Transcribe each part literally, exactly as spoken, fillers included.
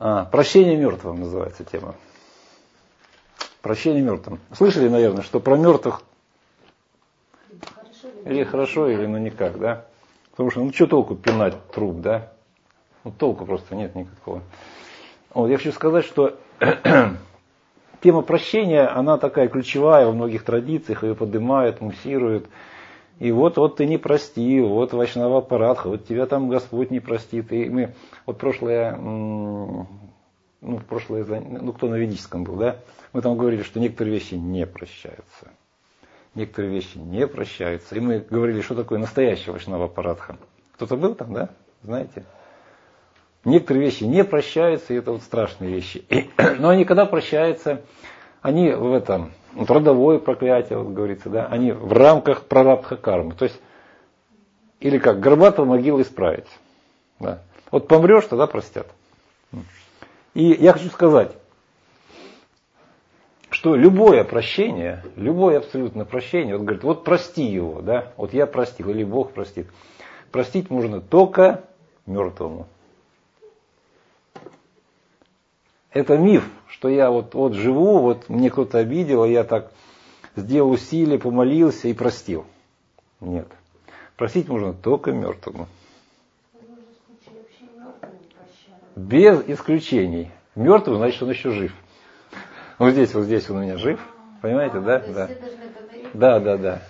А, прощение мертвым называется тема. Прощение мертвым. Слышали, наверное, что про мертвых или хорошо, или ну никак, да? Потому что, ну что толку пинать труп, да? Ну толку просто нет никакого. Вот, я хочу сказать, что тема прощения, она такая ключевая во многих традициях, ее поднимают, муссируют. И вот, вот ты не прости, вот Вайшнава Парадха, вот тебя там Господь не простит. И мы, вот прошлое, ну, прошлое, ну, кто на ведическом был, да? Мы там говорили, что некоторые вещи не прощаются. Некоторые вещи не прощаются. И мы говорили, что такое настоящая Вайшнава Парадха. Кто-то был там, да? Знаете? Некоторые вещи не прощаются, и это вот страшные вещи. И, но они когда прощаются, они в этом, вот родовое проклятие, вот говорится, да, они в рамках прарабдха кармы. То есть, или как, горбатого могилу исправить. Да. Вот помрешь, тогда простят. И я хочу сказать, что любое прощение, любое абсолютно прощение, вот говорит, вот прости его, да, вот я простил, или Бог простит. Простить можно только мертвому. Это миф, что я вот, вот живу, вот мне кто-то обидел, а я так сделал усилие, помолился и простил. Нет. Простить можно только мертвому. Без исключений. Мертвый, значит, он еще жив. Вот здесь, вот здесь он у меня жив. Понимаете, да? Да. Да, да, да.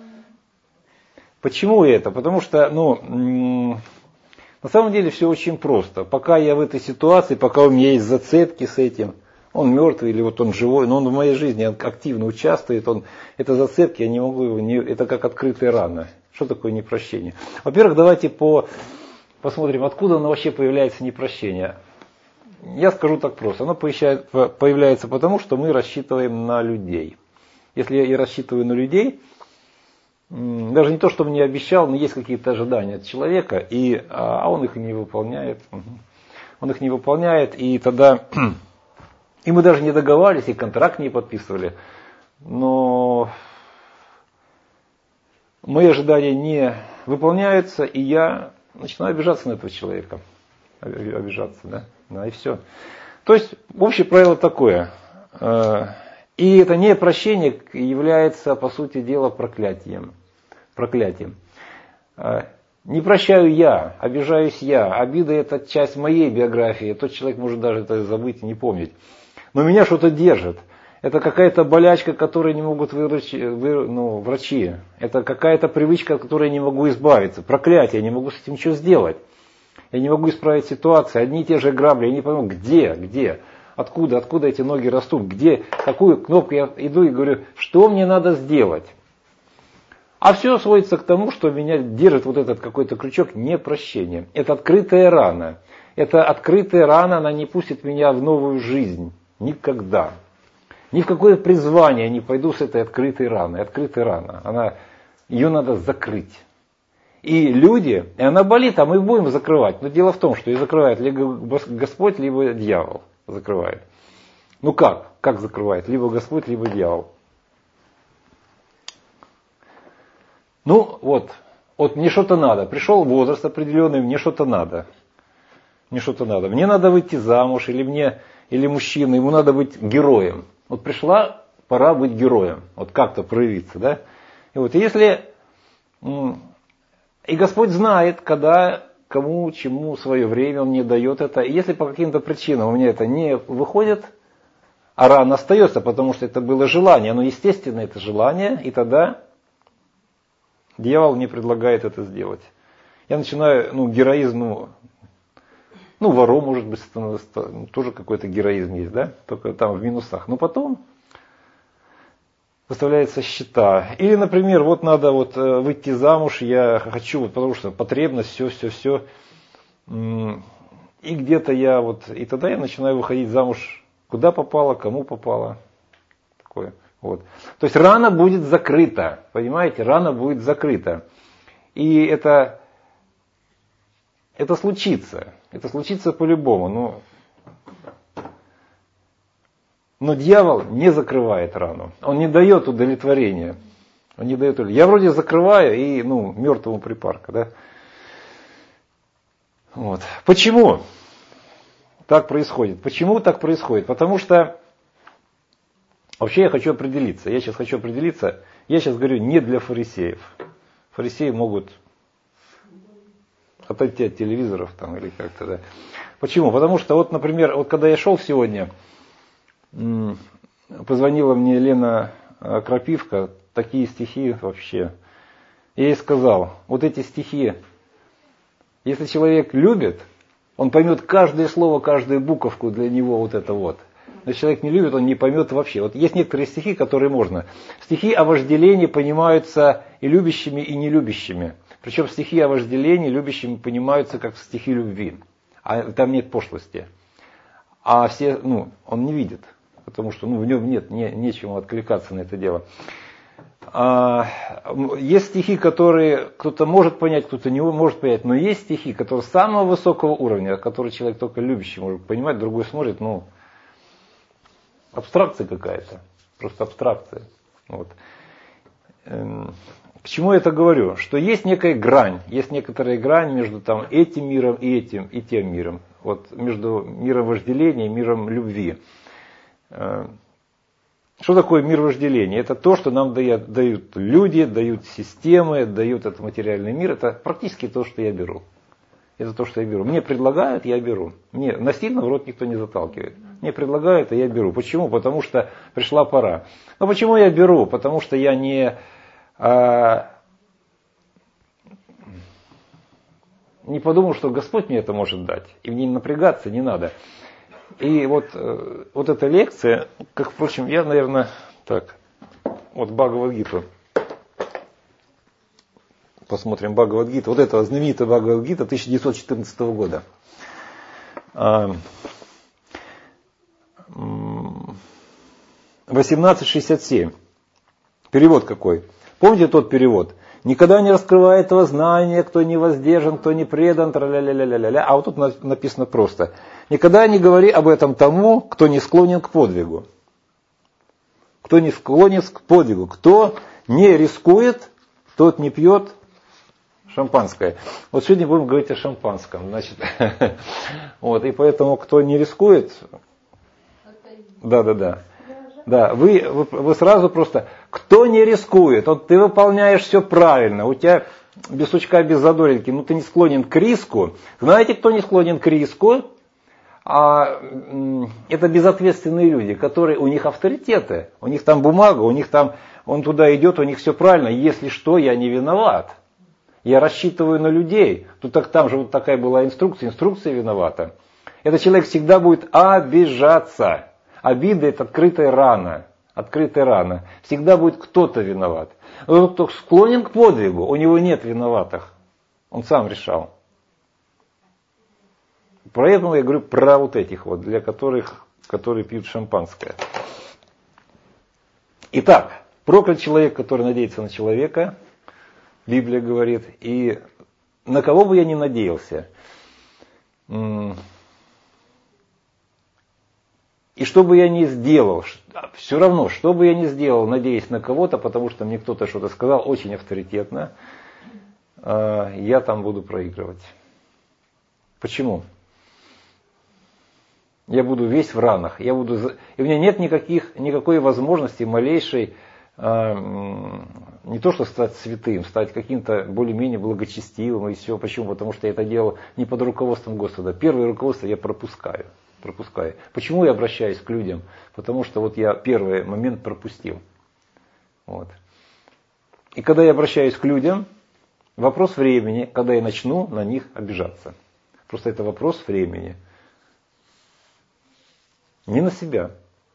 Почему это? Потому что, ну, на самом деле все очень просто. Пока я в этой ситуации, пока у меня есть зацепки с этим, он мертвый или вот он живой, но он в моей жизни активно участвует, он, это зацепки, я не могу его, не, это как открытая рана. Что такое непрощение? Во-первых, давайте по, посмотрим, откуда оно вообще появляется непрощение. Я скажу так просто. Оно появляется потому, что мы рассчитываем на людей. Если я рассчитываю на людей, даже не то, что мне обещал, но есть какие-то ожидания от человека, и, а он их не выполняет. Он их не выполняет, и тогда... И мы даже не договаривались, и контракт не подписывали. Но мои ожидания не выполняются, и я начинаю обижаться на этого человека. Обижаться, да? Да, и все. То есть, общее правило такое. И это непрощение является, по сути дела, проклятием. Проклятием. Не прощаю я, обижаюсь я. Обида – это часть моей биографии. Тот человек может даже это забыть и не помнить. Но меня что-то держит. Это какая-то болячка, которую не могут вырачи, вы, ну, врачи. Это какая-то привычка, от которой я не могу избавиться. Проклятие, я не могу с этим ничего сделать. Я не могу исправить ситуацию. Одни и те же грабли. Я не пойму, где, где, откуда, откуда эти ноги растут, где, какую кнопку я иду и говорю, что мне надо сделать. А все сводится к тому, что меня держит вот этот какой-то крючок непрощения. Это открытая рана. Это открытая рана, она не пустит меня в новую жизнь. Никогда. Ни в какое призвание не пойду с этой открытой раной. Открытая рана. Она, ее надо закрыть. И люди, и она болит, а мы будем закрывать. Но дело в том, что ее закрывает либо Господь, либо дьявол закрывает. Ну как? Как закрывает? Либо Господь, либо дьявол. Ну вот, вот мне что-то надо. Пришел возраст определенный, мне что-то надо. Мне что-то надо. Мне надо выйти замуж, или мне, или мужчина, ему надо быть героем. Вот пришла пора быть героем. Вот как-то проявиться, да? И вот если... И Господь знает, когда, кому, чему свое время Он мне дает это. И если по каким-то причинам у меня это не выходит, а рана остается, потому что это было желание, оно естественно это желание, и тогда дьявол мне предлагает это сделать. Я начинаю, ну, героизм, ну, ну вором, может быть, тоже какой-то героизм есть, да, только там в минусах. Но потом выставляются счета. Или, например, вот надо вот выйти замуж, я хочу, вот, потому что потребность, все, все, все. И где-то я вот, и тогда я начинаю выходить замуж, куда попало, кому попало. Такое. Вот. То есть рана будет закрыта, понимаете, рана будет закрыта. И это, это случится, это случится по-любому. Но, но дьявол не закрывает рану, он не дает удовлетворения. Он не дает удовлетворения. Я вроде закрываю и, ну, мертвому припарка, да. Вот. Почему? так происходит. Почему так происходит? Потому что вообще я хочу определиться. Я сейчас хочу определиться. Я сейчас говорю не для фарисеев. Фарисеи могут отойти от телевизоров там или как-то, да. Почему? Потому что вот, например, вот когда я шел сегодня, позвонила мне Лена Крапивка, такие стихи вообще. Я ей сказал, вот эти стихи, если человек любит, он поймет каждое слово, каждую буковку для него вот это вот. Но если человек не любит, он не поймет вообще. Вот есть некоторые стихи, которые можно. Стихи о вожделении понимаются и любящими, и нелюбящими. Причем стихи о вожделении любящими понимаются как стихи любви. А там нет пошлости. А все, ну, он не видит, потому что ну, в нем нет, не, нечему откликаться на это дело. А, есть стихи, которые кто-то может понять, кто-то не может понять, но есть стихи, которые самого высокого уровня, которые человек только любящий может понимать, другой смотрит, ну, абстракция какая-то, просто абстракция. Вот. К чему я это говорю? Что есть некая грань, есть некоторая грань между там, этим миром и этим, и тем миром. Вот между миром вожделения и миром любви. Что такое мир вожделения? Это то, что нам дают, дают люди, дают системы, дают этот материальный мир. Это практически то, что я беру. Это то, что я беру. Мне предлагают, я беру. Мне насильно в рот никто не заталкивает. Мне предлагают, а я беру. Почему? Потому что пришла пора. Но почему я беру? Потому что я не, а, не подумал, что Господь мне это может дать. И мне напрягаться не надо. И вот, вот эта лекция, как, впрочем, я, наверное, так, вот Бхагавад-гиту. Посмотрим Бхагавад-гиту. Вот это знаменитая Бхагавад-гита тысяча девятьсот четырнадцатого года. восемнадцать шестьдесят семь. Перевод какой? Помните тот перевод? Никогда не раскрывай этого знания, кто не воздержан, кто не предан, тра-ля-ля-ля-ля-ля. А вот тут написано просто. Никогда не говори об этом тому, кто не склонен к подвигу. Кто не склонен к подвигу. Кто не рискует, тот не пьет шампанское. Вот сегодня будем говорить о шампанском. Значит, вот, и поэтому, кто не рискует, да, да, да. Да, вы, вы, вы сразу просто, кто не рискует, вот ты выполняешь все правильно, у тебя без сучка, без задоринки, ну ты не склонен к риску. Знаете, кто не склонен к риску? А, это безответственные люди, которые, у них авторитеты, у них там бумага, у них там, он туда идет, у них все правильно, если что, я не виноват. Я рассчитываю на людей. Тут так, там же вот такая была инструкция, инструкция виновата. Этот человек всегда будет обижаться. Обида – это открытая рана. Открытая рана. Всегда будет кто-то виноват. Но тот, кто склонен к подвигу, у него нет виноватых. Он сам решал. Поэтому я говорю про вот этих вот, для которых, которые пьют шампанское. Итак, проклят человек, который надеется на человека, Библия говорит, и на кого бы я ни надеялся. И что бы я ни сделал, все равно, что бы я ни сделал, надеясь на кого-то, потому что мне кто-то что-то сказал очень авторитетно, я там буду проигрывать. Почему? Я буду весь в ранах. Я буду... И у меня нет никаких, никакой возможности малейшей, не то что стать святым, стать каким-то более-менее благочестивым и все. Почему? Потому что я это делал не под руководством Господа. Первое руководство я пропускаю. пропускаю. Почему я обращаюсь к людям? Потому что вот я первый момент пропустил. Вот. И когда я обращаюсь к людям, вопрос времени, когда я начну на них обижаться. Просто это вопрос времени. Не на себя.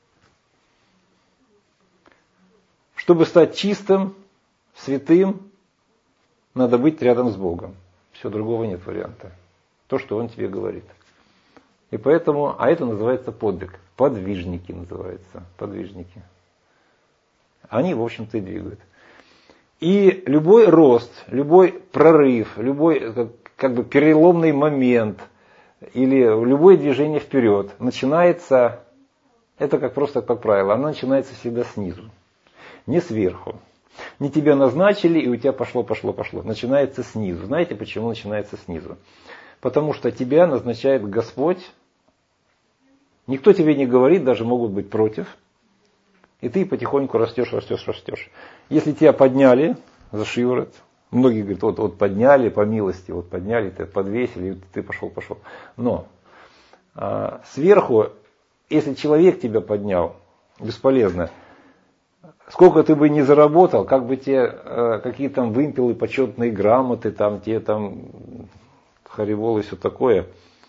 Чтобы стать чистым, святым, надо быть рядом с Богом. Все, другого нет варианта. То, что Он тебе говорит. И поэтому, а это называется подвиг. Подвижники называются. Подвижники. Они, в общем-то, и двигают. И любой рост, любой прорыв, любой как, как бы переломный момент или любое движение вперед начинается, это как просто как правило, оно начинается всегда снизу. Не сверху. Не тебя назначили, и у тебя пошло, пошло, пошло. Начинается снизу. Знаете, почему начинается снизу? Потому что тебя назначает Господь Никто тебе не говорит, даже могут быть против. И ты потихоньку растешь, растешь, растешь. Если тебя подняли за шиворот, многие говорят, вот, вот подняли по милости, вот подняли, ты подвесили, и ты пошел, пошел. Но а, сверху, если человек тебя поднял, бесполезно. Сколько ты бы ни заработал, как бы тебе э, какие там вымпелы, почетные грамоты, там те там харибол и все такое.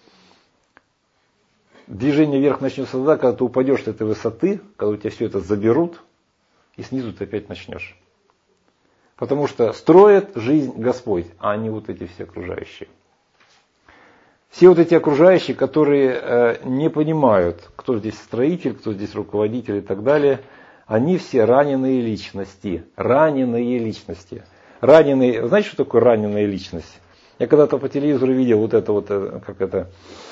Движение вверх начнется тогда, когда ты упадешь с этой высоты, когда у тебя все это заберут, и снизу ты опять начнешь. Потому что строит жизнь Господь, а не вот эти все окружающие. Все вот эти окружающие, которые э, не понимают, кто здесь строитель, кто здесь руководитель и так далее, они все раненые личности. Раненые личности. Раненые, знаете, что такое раненая личность? Я когда-то по телевизору видел вот это вот, как это,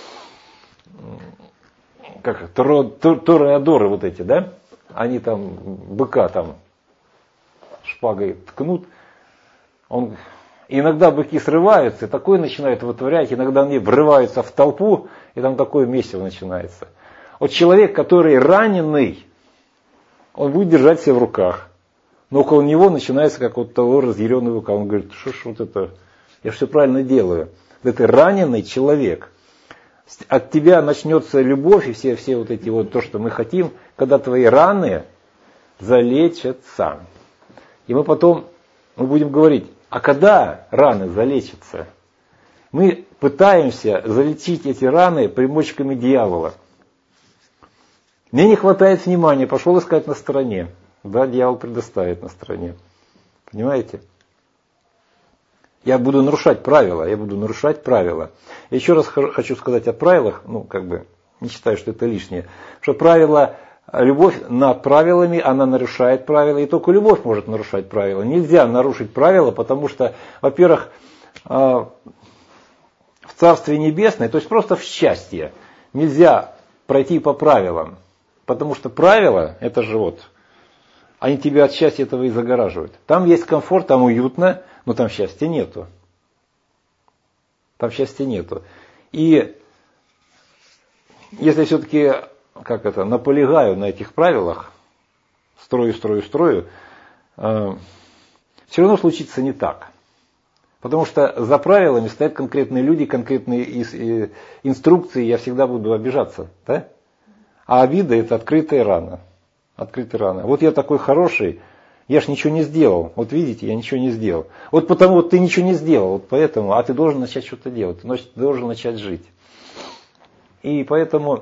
как тореадоры вот эти, да? Они там быка там шпагой ткнут. Он, иногда быки срываются, и такое начинают вытворять, иногда они врываются в толпу, и там такое месиво начинается. Вот человек, который раненый, он будет держать себя в руках. Но около него начинается как вот того разъяренный рука. Он говорит, что ж вот это, я все правильно делаю. Это раненый человек. От тебя начнется любовь и все, все вот эти вот то, что мы хотим, когда твои раны залечатся. И мы потом мы будем говорить, а когда раны залечатся? Мы пытаемся залечить эти раны примочками дьявола. Мне не хватает внимания, пошел искать на стороне. Да, дьявол предоставит на стороне. Понимаете? Я буду нарушать правила, я буду нарушать правила. Еще раз хочу сказать о правилах, ну, как бы, не считаю, что это лишнее. Что правило, любовь над правилами, она нарушает правила, и только любовь может нарушать правила. Нельзя нарушить правила, потому что, во-первых, в Царстве Небесное, то есть просто в счастье, нельзя пройти по правилам. Потому что правила, это же вот, они тебя от счастья этого и загораживают. Там есть комфорт, там уютно, но там счастья нету. Там счастья нету. И если все-таки, как это, наполегаю на этих правилах, строю, строю, строю, э, все равно случится не так. Потому что за правилами стоят конкретные люди, конкретные инструкции, я всегда буду обижаться, да? А обида – это открытая рана. Открытая рана. Вот я такой хороший, я ж ничего не сделал. Вот видите, я ничего не сделал. Вот потому вот ты ничего не сделал, вот поэтому, а ты должен начать что-то делать, ты должен начать жить. И поэтому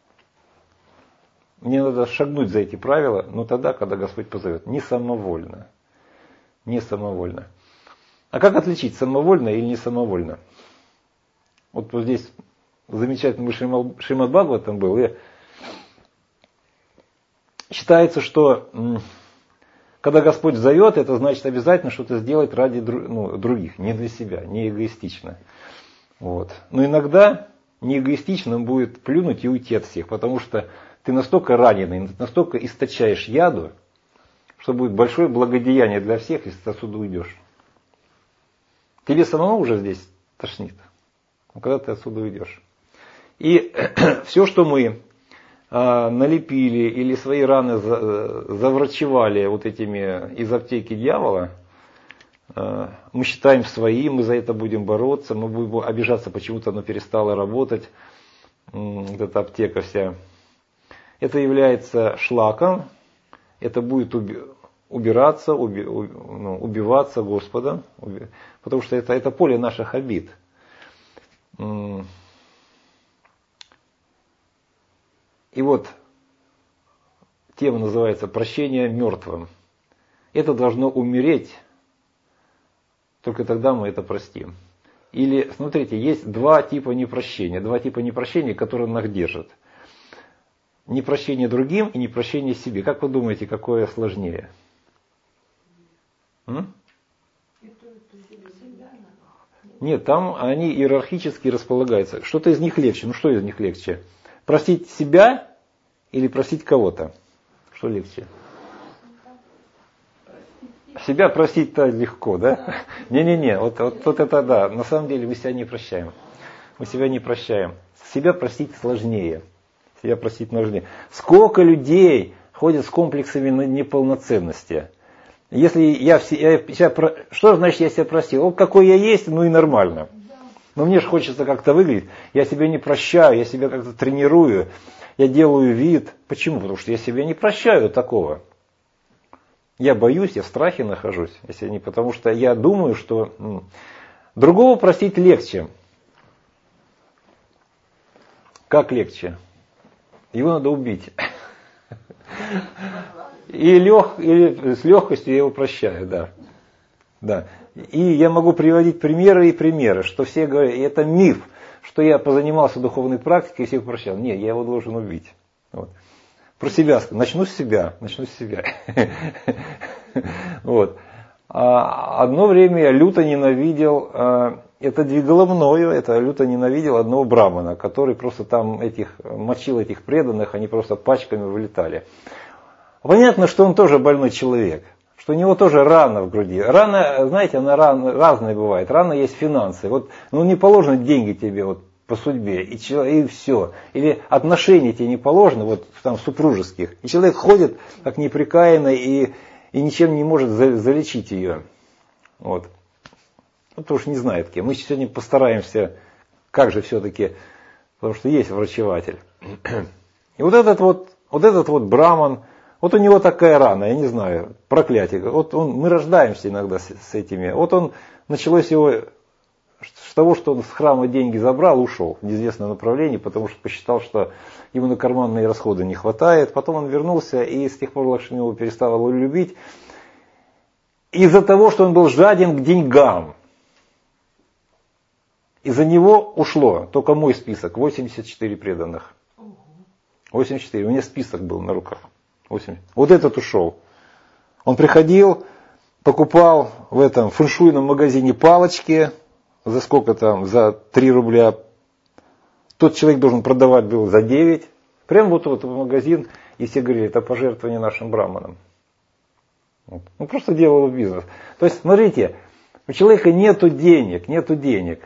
мне надо шагнуть за эти правила, но тогда, когда Господь позовет. Не самовольно. Не самовольно. А как отличить, самовольно или не самовольно? Вот, вот здесь замечательный Шримад Бхагаватам был, и считается, что когда Господь зовет, это значит обязательно что-то сделать ради ну, других, не для себя, не эгоистично. Вот. Но иногда не эгоистичным будет плюнуть и уйти от всех, потому что ты настолько раненый, настолько источаешь яду, что будет большое благодеяние для всех, если ты отсюда уйдешь. Тебе самому уже здесь тошнит, когда ты отсюда уйдешь. И все, что мы налепили или свои раны заврачевали вот этими из аптеки дьявола, мы считаем свои, мы за это будем бороться, мы будем обижаться, почему-то она перестала работать, вот эта аптека вся. Это является шлаком, это будет убираться, уби, ну, убиваться Господом, уби, потому что это, это поле наших обид. И вот тема называется «Прощение мертвым». Это должно умереть, только тогда мы это простим. Или, смотрите, есть два типа непрощения, два типа непрощения, которые нас держат. Непрощение другим и непрощение себе. Как вы думаете, какое сложнее? М? Нет, там они иерархически располагаются. Что-то из них легче. Ну что из них легче? Простить себя или простить кого-то? Что легче? Себя простить-то легко, да? Не-не-не, вот, вот, вот это да. На самом деле мы себя не прощаем. Мы себя не прощаем. Себя простить сложнее. Себя простить нужнее. Сколько людей ходят с комплексами неполноценности. Если я, я себя, что значит я себя простил? Вот какой я есть, ну и нормально. Но мне же хочется как-то выглядеть. Я себя не прощаю, я себя как-то тренирую, я делаю вид. Почему? Потому что я себя не прощаю такого. Я боюсь, я в страхе нахожусь. Если не потому что я думаю, что м, другого простить легче. Как легче? Его надо убить. И, лег, и с легкостью я его прощаю, да. да. И я могу приводить примеры и примеры, что все говорят, и это миф, что я позанимался духовной практикой и всех прощал. Нет, я его должен убить. Вот. Про себя, начну с себя, начну с себя. Вот. А одно время я люто ненавидел, это двигало мною, это люто ненавидел одного брамана, который просто там этих, мочил этих преданных, они просто пачками вылетали. Понятно, что он тоже больной человек, что у него тоже рана в груди. Рана, знаете, она ран, разная бывает. Рана есть финансы. Вот, ну не положены деньги тебе вот, по судьбе, и, и все. Или отношения тебе не положены, вот там супружеских. И человек ходит как непрекаянный и, и ничем не может за, залечить ее. Вот. Ну, потому что не знает кем. Мы сегодня постараемся, как же все-таки, потому что есть врачеватель. И вот этот вот, вот этот вот браман, вот у него такая рана, я не знаю, проклятие. Вот он, мы рождаемся иногда с, с этими. Вот он, началось его с того, что он с храма деньги забрал, ушел в неизвестное направление, потому что посчитал, что ему на карманные расходы не хватает. Потом он вернулся, и с тех пор Лакшми его перестала его любить. Из-за того, что он был жаден к деньгам. Из-за него ушло только мой список, восемьдесят четыре преданных. восемьдесят четыре, у меня список был на руках. восемьдесят. Вот этот ушел. Он приходил, покупал в этом фэншуйном магазине палочки, за сколько там, за три рубля. Тот человек должен продавать был за девять. Прям вот вот в магазин, и все говорили, это пожертвование нашим браманам. Вот. Он просто делал бизнес. То есть, смотрите, у человека нету денег, нету денег.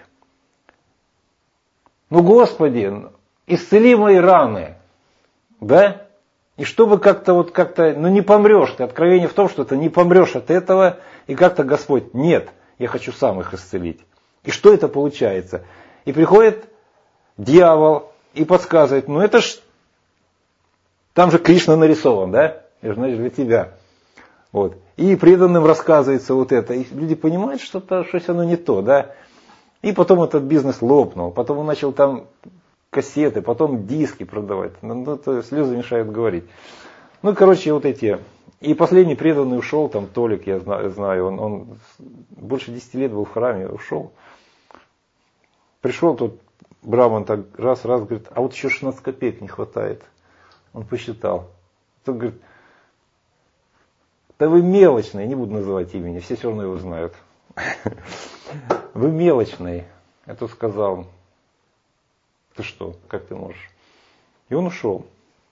Ну, Господи, исцели мои раны. Да? И чтобы как-то вот как-то, ну не помрешь ты. Откровение в том, что ты не помрешь от этого, и как-то Господь, нет, я хочу сам их исцелить. И что это получается? И приходит дьявол и подсказывает, ну это ж, там же Кришна нарисован, да? Это же, значит, для тебя. Вот. И преданным рассказывается вот это. И люди понимают, что что-то оно не то, да? И потом этот бизнес лопнул. Потом он начал там кассеты, потом диски продавать. Ну, это слезы мешают говорить. Ну, короче, вот эти. И последний преданный ушел, там Толик, я знаю, он, он больше десяти лет был в храме, ушел. Пришел тут браман так раз-раз, говорит, а вот еще шестнадцать копеек не хватает. Он посчитал. Тот говорит, да вы мелочные, не буду называть имени, все все равно его знают. Вы мелочный. Я тут сказал, ты что, как ты можешь? И он ушел.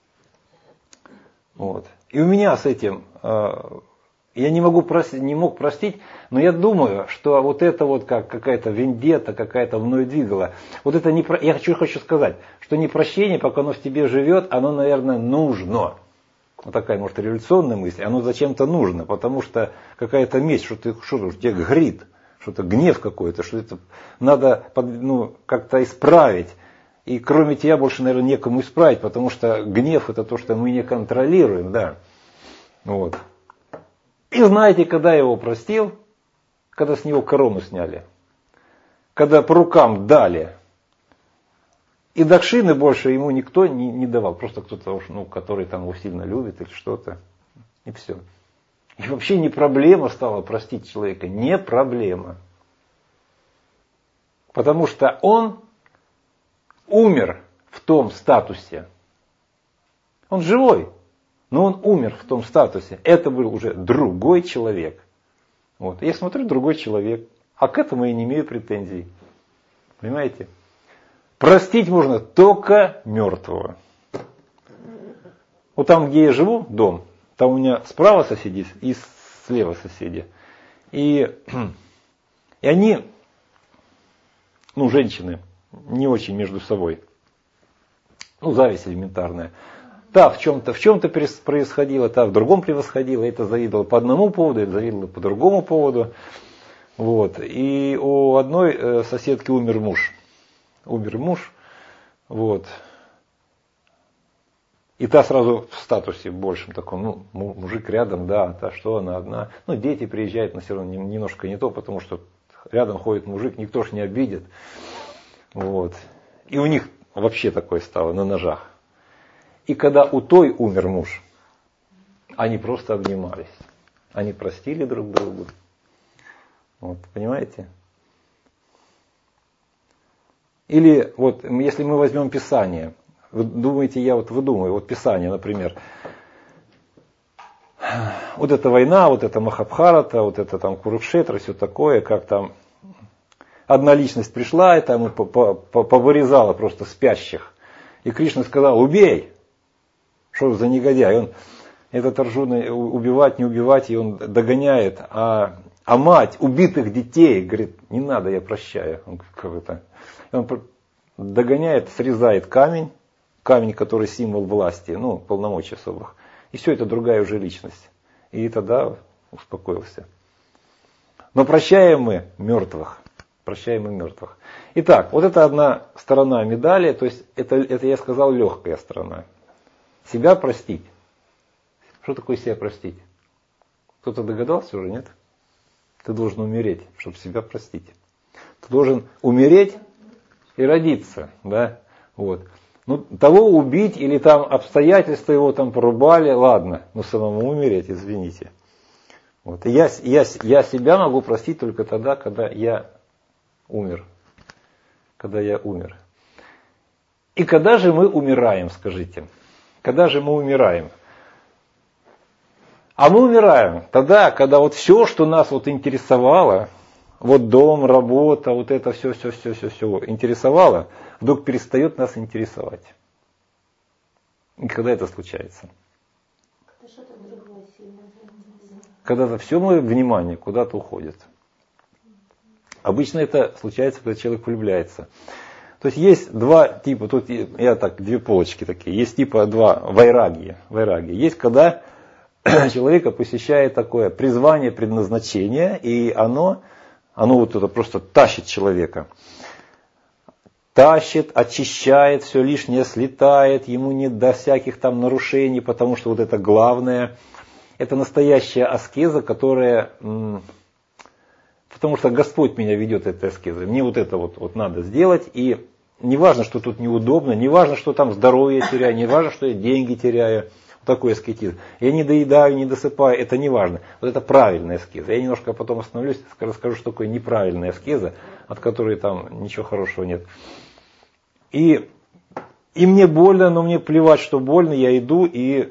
Вот. И у меня с этим, я не могу простить, не мог простить, но я думаю, что вот это вот как какая-то вендетта, какая-то мною двигала. Вот это не, я хочу, хочу сказать, что непрощение, пока оно в тебе живет, оно, наверное, нужно. Вот такая, может, революционная мысль, оно зачем-то нужно, потому что какая-то месть, что ты, что тебе грит, что-то гнев какой-то, что это надо ну, как-то исправить. И кроме тебя больше, наверное, некому исправить, потому что гнев это то, что мы не контролируем, да. Вот. И знаете, когда я его простил, когда с него корону сняли, когда по рукам дали, и дакшины больше ему никто не, не давал, просто кто-то, ну, который там его сильно любит или что-то, и все. И вообще не проблема стала простить человека, не проблема. Потому что он умер в том статусе. Он живой, но он умер в том статусе. Это был уже другой человек. Вот. Я смотрю, другой человек. А к этому я не имею претензий. Понимаете? Простить можно только мертвого. Вот там, где я живу, дом, там у меня справа соседи и слева соседи. И, и они, ну, женщины, не очень между собой. Ну, зависть элементарная. Та в чем-то в чем-то происходило, та в другом превосходила, это завидовала по одному поводу, это завидовала по другому поводу. Вот. И у одной соседки умер муж. Умер муж. Вот. И та сразу в статусе большем таком, ну, мужик рядом, да, та что, она одна. Ну, дети приезжают, но все равно немножко не то, потому что рядом ходит мужик, никто ж не обидит. Вот. И у них вообще такое стало, на ножах. И когда у той умер муж, они просто обнимались. Они простили друг друга. Вот, понимаете? Или вот, если мы возьмем Писание, вы думаете, я вот выдумываю, вот Писание, например, вот эта война, вот эта Махабхарата, вот это там Курукшетра, все такое, как там одна личность пришла и там повырезала просто спящих. И Кришна сказал, убей! Что за негодяй? Он этот Арджуна убивать, не убивать, и он догоняет, а, а мать убитых детей говорит, не надо, я прощаю. Он, как это, он догоняет, срезает камень, камень, который символ власти, ну, полномочий особых. И все, это другая уже личность. И тогда успокоился. Но прощаем мы мертвых. Прощаем мы мертвых. Итак, вот это одна сторона медали, то есть это, это я сказал легкая сторона. Себя простить. Что такое себя простить? Кто-то догадался уже, нет? Ты должен умереть, чтобы себя простить. Ты должен умереть и родиться, да? Вот. Ну, того убить или там обстоятельства его там порубали, ладно, но самому умереть, извините. Вот. И я, я, я себя могу простить только тогда, когда я умер. Когда я умер. И когда же мы умираем, скажите? Когда же мы умираем? А мы умираем тогда, когда вот все, что нас вот интересовало, вот дом, работа, вот это все, все, все, все, все интересовало, вдруг перестает нас интересовать. И когда это случается? Когда-то все мое внимание куда-то уходит. Обычно это случается, когда человек влюбляется. То есть есть два типа, тут я так, две полочки такие, есть типа два вайраги. вайраги. Есть когда человека посещает такое призвание, предназначение, и оно, оно вот это просто тащит человека. Тащит, очищает, все лишнее слетает, ему не до всяких там нарушений, потому что вот это главное. Это настоящая аскеза, которая... Потому что Господь меня ведет этой аскезой. Мне вот это вот, вот надо сделать. И не важно, что тут неудобно, не важно, что там здоровье теряю, не важно, что я деньги теряю. Вот такой аскетизм. Я не доедаю, не досыпаю, это не важно. Вот это правильная аскеза. Я немножко потом остановлюсь, расскажу, что такое неправильная аскеза, от которой там ничего хорошего нет. И, и мне больно, но мне плевать, что больно, я иду и...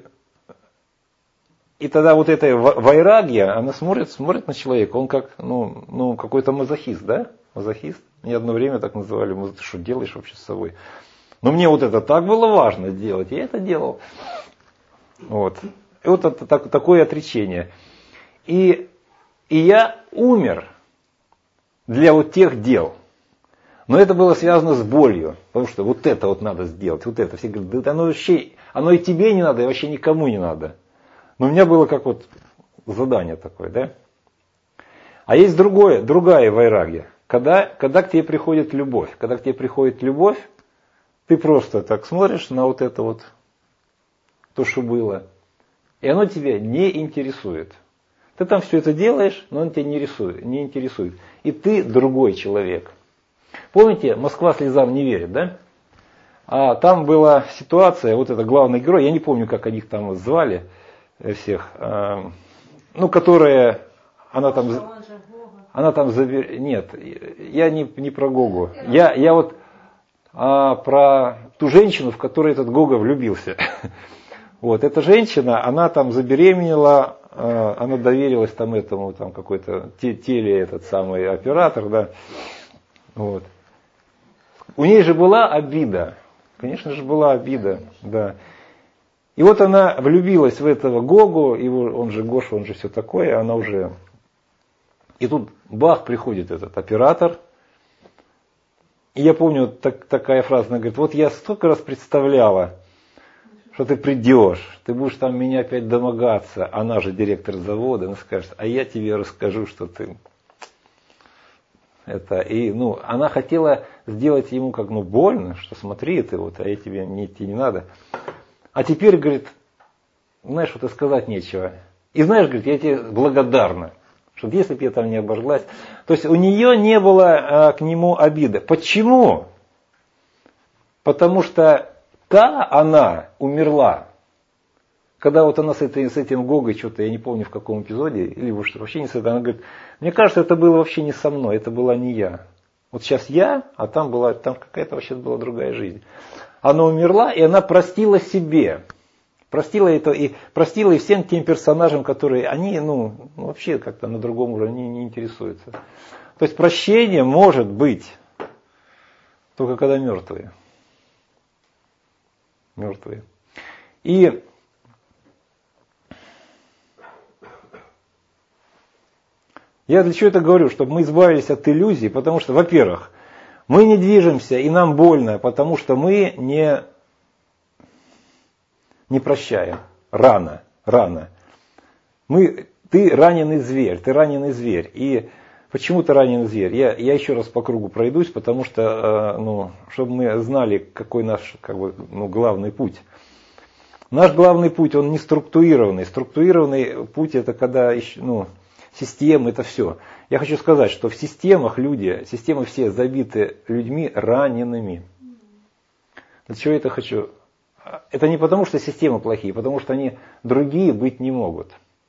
И тогда вот эта вайрагья, она смотрит, смотрит на человека, он как, ну, ну, какой-то мазохист, да? Мазохист. Мне одно время так называли, ты что делаешь вообще с собой? Но мне вот это так было важно делать, я это делал. Вот. И вот это так, такое отречение. И, и я умер для вот тех дел. Но это было связано с болью, потому что вот это вот надо сделать, вот это. Все говорят, да оно вообще, оно и тебе не надо, и вообще никому не надо. Но у меня было как вот задание такое, да? А есть другое, другая вайрагья. Когда, когда к тебе приходит любовь. Когда к тебе приходит любовь, ты просто так смотришь на вот это вот, то, что было. И оно тебя не интересует. Ты там все это делаешь, но оно тебя не, рисует, не интересует. И ты другой человек. Помните, Москва слезам не верит, да? А там была ситуация, вот это главный герой, я не помню, как они их там звали, всех, ну, которая, она там, она там, забер... нет, я не, не про Гогу, я, я вот а, про ту женщину, в которой этот Гога влюбился. Вот, эта женщина, она там забеременела, она доверилась там этому, там какой-то теле, этот самый оператор, да, вот. У ней же была обида, конечно же была обида, да. И вот она влюбилась в этого Гогу, его, он же Гоша, он же все такое, она уже... И тут бах, приходит этот оператор, И я помню так, такая фраза, она говорит, вот я столько раз представляла, что ты придешь, ты будешь там меня опять домогаться, она же директор завода, она скажет, а я тебе расскажу, что ты... Это, и, ну, она хотела сделать ему как, ну, больно, что смотри, ты вот, а я тебе не идти не надо. А теперь, говорит, знаешь, вот и сказать нечего. И знаешь, говорит, я тебе благодарна, что если бы я там не обожглась. То есть у нее не было а, к нему обиды. Почему? Потому что та она умерла. Когда вот она с, этой, с этим Гогой, что-то, я не помню в каком эпизоде, или вообще не с этой, она говорит, мне кажется, это было вообще не со мной, это была не я. Вот сейчас я, а там была, там какая-то вообще была другая жизнь. Она умерла, и она простила себе. Простила это и простила и всем тем персонажам, которые, они, ну, вообще как-то на другом уровне не интересуются. То есть прощение может быть только когда мертвые. Мертвые. И я для чего это говорю? Чтобы мы избавились от иллюзий, потому что, во-первых, мы не движемся и нам больно, потому что мы не, не прощаем. Рано, рано. Мы, ты раненый зверь, ты раненый зверь. И почему ты раненый зверь? Я, я еще раз по кругу пройдусь, потому что, ну, чтобы мы знали, какой наш как бы, ну, главный путь. Наш главный путь, он не структурированный. Структурированный путь это когда, ну, системы, это все. Я хочу сказать, что в системах люди, системы все забиты людьми ранеными. Для чего я это хочу? Это не потому, что системы плохие, потому что они другие быть не могут.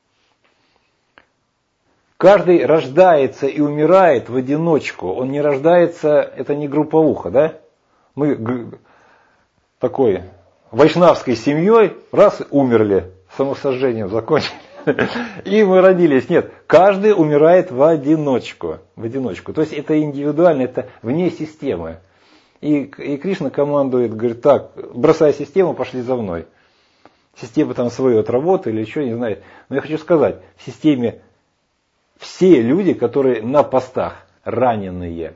Каждый рождается и умирает в одиночку. Он не рождается, это не групповуха, да? Мы такой вайшнавской семьей раз умерли, самосожжением закончили. И мы родились. Нет, каждый умирает в одиночку. В одиночку. То есть это индивидуально, это вне системы. И, и Кришна командует, говорит, так, бросай систему, пошли за мной. Система там свою отработает или что, не знаю. Но я хочу сказать, в системе все люди, которые на постах, раненые.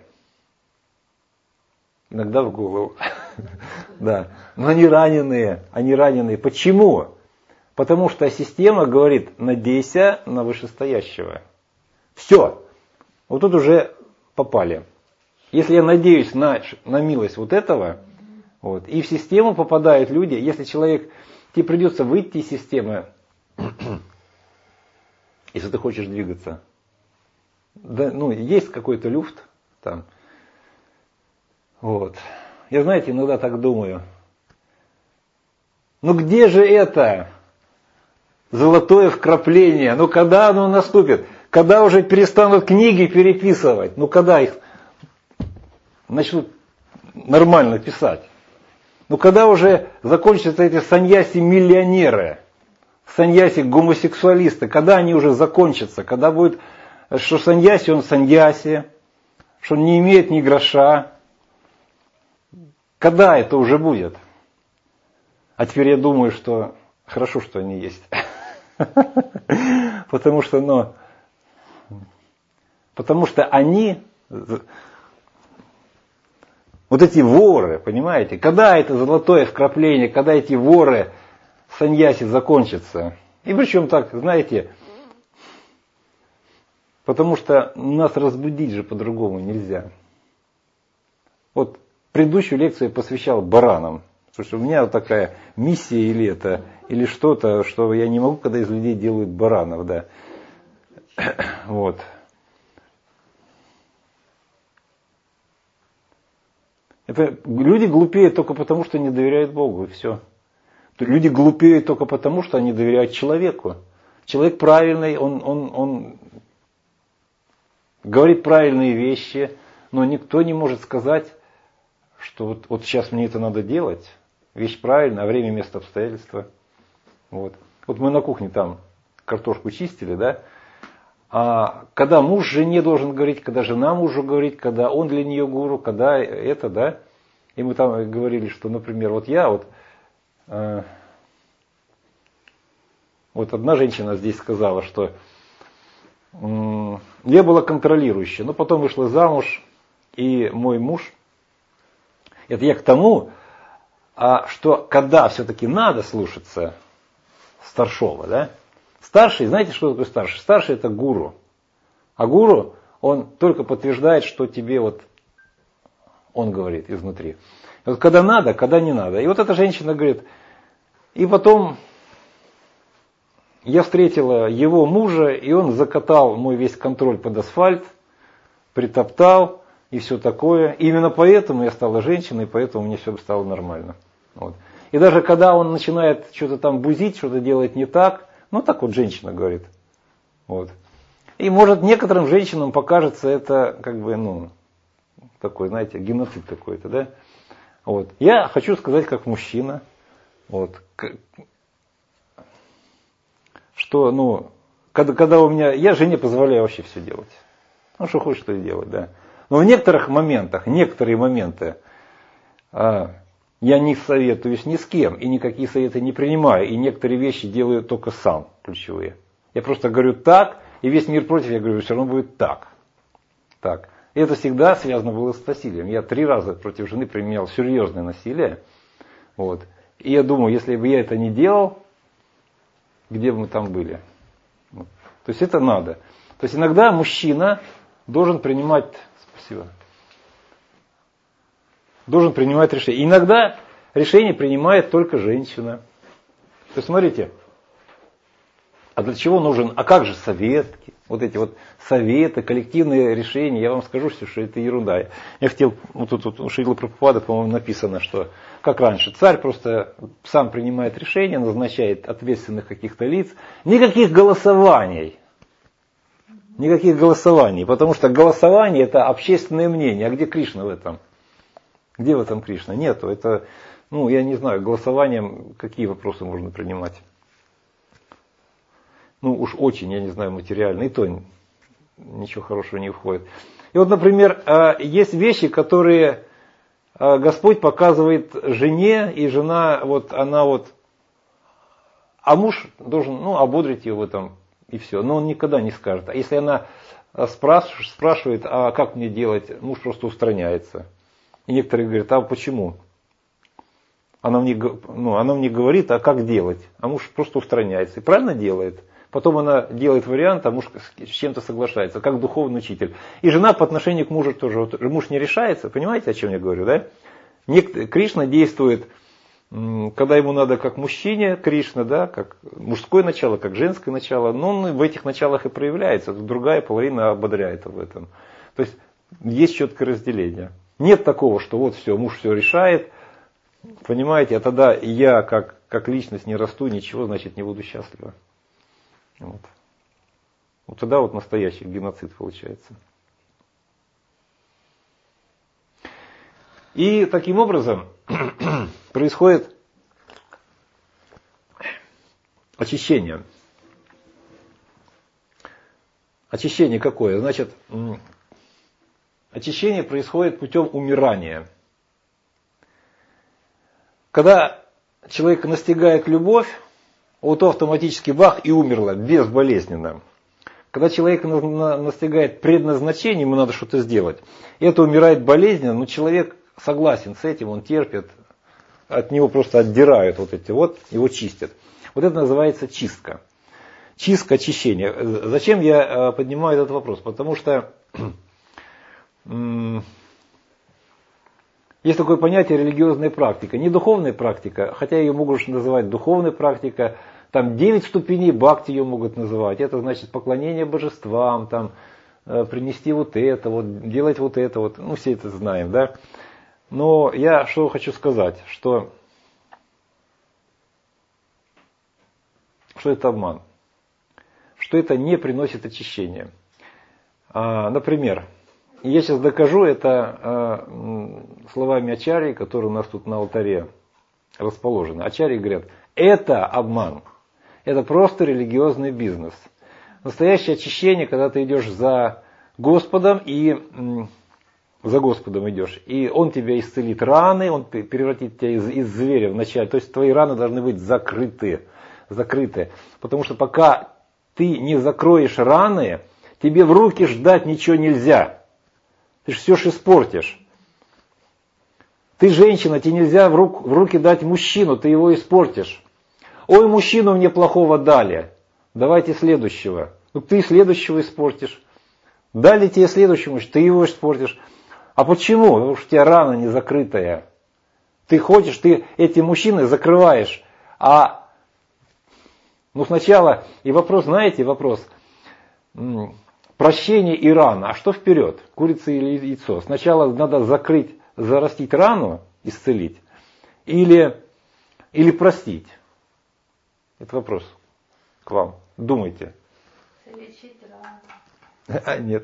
Иногда в голову. Да. Но они раненые. Они раненые. Почему? Потому что система говорит, надейся на вышестоящего. Все. Вот тут уже попали. Если я надеюсь на, на милость вот этого, вот, и в систему попадают люди, если человек, тебе придется выйти из системы, если ты хочешь двигаться. Да, ну, есть какой-то люфт там. Вот. Я, знаете, иногда так думаю. Ну где же это? Золотое вкрапление. Ну когда оно наступит? Когда уже перестанут книги переписывать? Ну когда их начнут нормально писать? Ну когда уже закончатся эти саньяси-миллионеры? Саньяси-гомосексуалисты? Когда они уже закончатся? Когда будет, что саньяси он саньяси, что он не имеет ни гроша? Когда это уже будет? А теперь я думаю, что хорошо, что они есть. Потому что, ну, потому что они, вот эти воры, понимаете, когда это золотое вкрапление, когда эти воры саньяси закончатся. И причем так, знаете, потому что нас разбудить же по-другому нельзя. Вот предыдущую лекцию я посвящал баранам. Потому что у меня вот такая миссия или это, или что-то, что я не могу, когда из людей делают баранов, да. Вот. Это люди глупеют только потому, что не доверяют Богу, и все. Люди глупеют только потому, что они доверяют человеку. Человек правильный, он, он, он говорит правильные вещи, но никто не может сказать, что вот, вот сейчас мне это надо делать. Вещь правильная, а время, место, обстоятельства. Вот. Вот мы на кухне там картошку чистили, да? А когда муж жене должен говорить, когда жена мужу говорит, когда он для нее гуру, когда это, да? И мы там говорили, что, например, вот я вот, э, вот одна женщина здесь сказала, что э, я была контролирующей, но потом вышла замуж, и мой муж Это я к тому, что когда все-таки надо слушаться старшего, да? Старший, знаете, что такое старший? Старший это гуру. А гуру, он только подтверждает, что тебе вот он говорит изнутри. Вот когда надо, когда не надо. И вот эта женщина говорит, и потом я встретила его мужа, и он закатал мой весь контроль под асфальт, притоптал и все такое. И именно поэтому я стала женщиной, поэтому мне все стало нормально. Вот. И даже когда он начинает что-то там бузить, что-то делать не так, ну так вот женщина говорит. Вот. И может некоторым женщинам покажется это как бы, ну, такой, знаете, геноцид какой-то, да? Вот. Я хочу сказать как мужчина, вот, что, ну, когда, когда у меня, я жене позволяю вообще все делать. Ну, что хочешь, что и делать, да. Но в некоторых моментах, некоторые моменты, а, я не советуюсь ни с кем, и никакие советы не принимаю, и некоторые вещи делаю только сам, ключевые. Я просто говорю так, и весь мир против, я говорю, все равно будет так. Так. И это всегда связано было с насилием. Я три раза против жены применял серьезное насилие. Вот. И я думаю, если бы я это не делал, где бы мы там были? Вот. То есть это надо. То есть иногда мужчина должен принимать, спасибо, должен принимать решение. Иногда решение принимает только женщина. То есть смотрите, а для чего нужен, а как же советки? Вот эти вот советы, коллективные решения, я вам скажу, что это ерунда. Я хотел, вот тут, тут у Шрилы Прабхупады, по-моему, написано, что как раньше, царь просто сам принимает решения, назначает ответственных каких-то лиц, никаких голосований. Никаких голосований, потому что голосование это общественное мнение. А где Кришна в этом? Где в этом Кришна? Нету. Это, ну, я не знаю, голосованием какие вопросы можно принимать. Ну, уж очень, я не знаю, материально, и то ничего хорошего не входит. И вот, например, есть вещи, которые Господь показывает жене, и жена, вот она вот, а муж должен, ну, ободрить ее в этом, и все. Но он никогда не скажет. А если она спрашивает, спрашивает, а как мне делать, муж просто устраняется. И некоторые говорят, а почему? Она мне, ну, она мне говорит, а как делать? А муж просто устраняется. И правильно делает. Потом она делает вариант, а муж с чем-то соглашается, как духовный учитель. И жена по отношению к мужу тоже. Вот муж не решается, понимаете, о чем я говорю, да? Кришна действует, когда ему надо как мужчине, Кришна, да, как мужское начало, как женское начало, но он в этих началах и проявляется. Другая половина ободряет в этом. То есть есть четкое разделение. Нет такого, что вот все, муж все решает, понимаете, а тогда я как, как личность не расту, ничего, значит, не буду счастлива. Вот. Вот тогда вот настоящий геноцид получается. И таким образом происходит очищение. Очищение какое? Значит, очищение происходит путем умирания. Когда человека настигает любовь, вот автоматически бах и умерло, безболезненно. Когда человека настигает предназначение, ему надо что-то сделать. И это умирает болезненно, но человек согласен с этим, он терпит, от него просто отдирают вот эти вот, его чистят. Вот это называется чистка. Чистка, очищение. Зачем я поднимаю этот вопрос? Потому что есть такое понятие религиозная практика. Не духовная практика, хотя ее могут называть духовной практикой. Там девять ступеней бхакти ее могут называть. Это значит поклонение божествам, там, принести вот это, вот, делать вот это. Вот. Ну, все это знаем, да. Но я что хочу сказать, что, что это обман. Что это не приносит очищения. А, например, я сейчас докажу это а, словами ачарьи, которые у нас тут на алтаре расположены. Ачарьи говорят, это обман. Это просто религиозный бизнес. Настоящее очищение, когда ты идешь за Господом и м, за Господом идешь, и Он тебя исцелит раны, Он превратит тебя из, из зверя вначале. То есть твои раны должны быть закрыты, закрыты. Потому что пока ты не закроешь раны, тебе в руки ждать ничего нельзя. Ты же все же испортишь. Ты женщина, тебе нельзя в, рук, в руки дать мужчину, ты его испортишь. Ой, мужчину мне плохого дали. Давайте следующего. Ну ты следующего испортишь. Дали тебе следующему, ты его испортишь. А почему? Потому что у тебя рана не закрытая. Ты хочешь, ты эти мужчины закрываешь. А ну сначала, и вопрос, знаете, вопрос. Прощение и рана. А что вперед? Курица или яйцо? Сначала надо закрыть, зарастить рану, исцелить. Или, или простить. Это вопрос к вам. Думайте. Лечить рану. А, нет.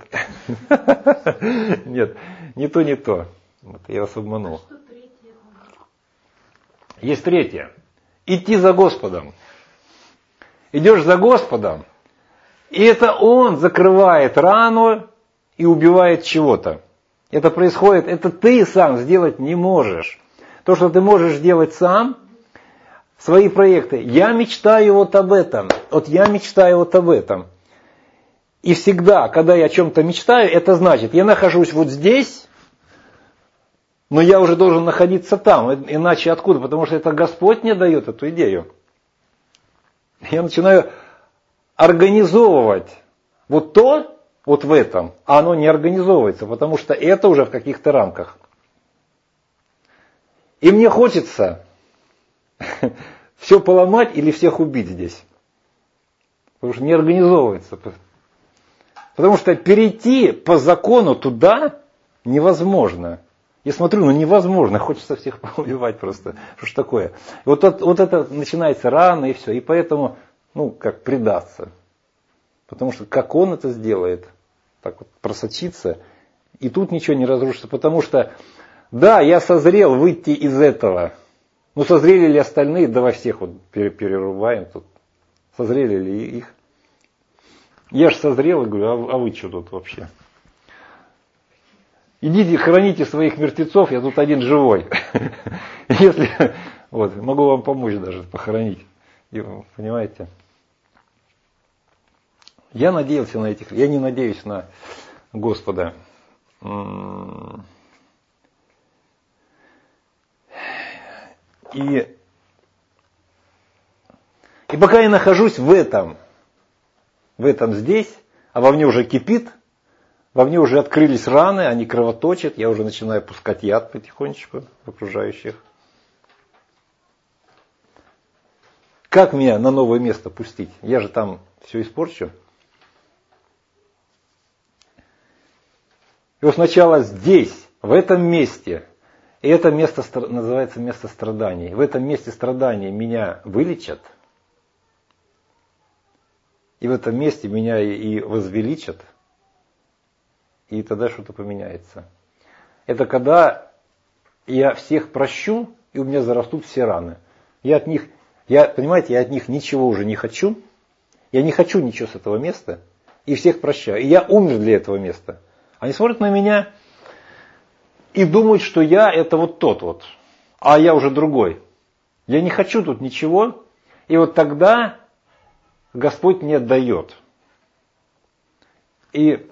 Нет, не то, не то. Вот, я вас обманул. А что третье? Есть третье. Идти за Господом. Идешь за Господом, и это Он закрывает рану и убивает чего-то. Это происходит, это ты сам сделать не можешь. То, что ты можешь сделать сам, свои проекты. Я мечтаю вот об этом. Вот я мечтаю вот об этом. И всегда, когда я о чем-то мечтаю, это значит, я нахожусь вот здесь, но я уже должен находиться там. Иначе откуда? Потому что это Господь мне дает эту идею. Я начинаю организовывать вот то, вот в этом, а оно не организовывается, потому что это уже в каких-то рамках. И мне хочется все поломать или всех убить здесь. Потому что не организовывается. Потому что перейти по закону туда невозможно. Я смотрю, ну невозможно, хочется всех поубивать просто. Что ж такое? Вот, вот, вот это начинается рано и все. И поэтому, ну, как предаться. Потому что как он это сделает, так вот просочиться, и тут ничего не разрушится. Потому что, да, я созрел выйти из этого. Ну, созрели ли остальные? Давай всех вот перерубаем тут. Созрели ли их? Я же созрел и говорю, а, а вы что тут вообще? Идите, храните своих мертвецов, я тут один живой. Если, вот, могу вам помочь даже похоронить. Понимаете? Я надеялся на этих, я не надеюсь на Господа. И, и пока я нахожусь в этом, в этом здесь, а во мне уже кипит, во мне уже открылись раны, они кровоточат, я уже начинаю пускать яд потихонечку в окружающих. Как меня на новое место пустить? Я же там все испорчу. И вот сначала здесь, в этом месте, и это место называется место страданий. В этом месте страданий меня вылечат, и в этом месте меня и возвеличат, и тогда что-то поменяется. Это когда я всех прощу, и у меня зарастут все раны. Я от них, я, понимаете, я от них ничего уже не хочу. Я не хочу ничего с этого места. И всех прощаю. И я умер для этого места. Они смотрят на меня и думают, что я это вот тот вот. А я уже другой. Я не хочу тут ничего. И вот тогда Господь мне дает. И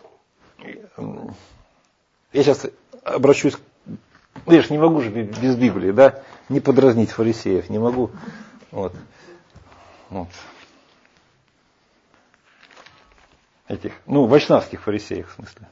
я сейчас обращусь, я же не могу же без Библии, да, не подразнить фарисеев, не могу. Вот. Вот. Этих, ну, вайшнавских фарисеев, в смысле.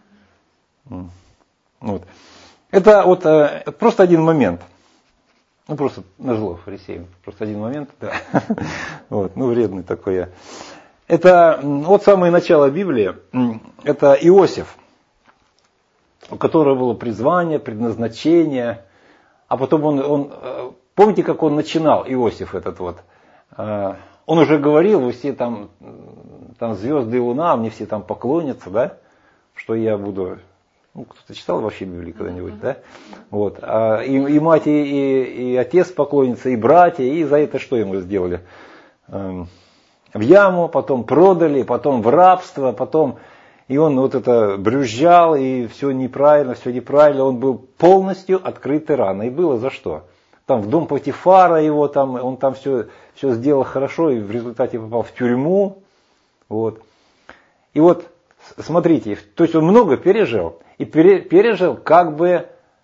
Вот. Это вот э, просто один момент. Ну, просто назло фарисеям. Просто один момент, да. Вот, ну, вредный такой я. Это вот самое начало Библии, это Иосиф, у которого было призвание, предназначение, а потом он, он, помните, как он начинал, Иосиф этот вот, он уже говорил, вы все там, там звезды и луна, мне все там поклонятся, да, что я буду, ну, кто-то читал вообще Библию когда-нибудь, да, вот, а, и, и мать, и, и, и отец поклонятся, и братья, и за это что ему сделали? В яму, потом продали, потом в рабство, потом, и он вот это брюзжал, и все неправильно, все неправильно, он был полностью открытый рано, и было за что. Там в дом Потифара его, там, он там все, все сделал хорошо, и в результате попал в тюрьму, вот. И вот, смотрите, то есть он много пережил, и пере, пережил как бы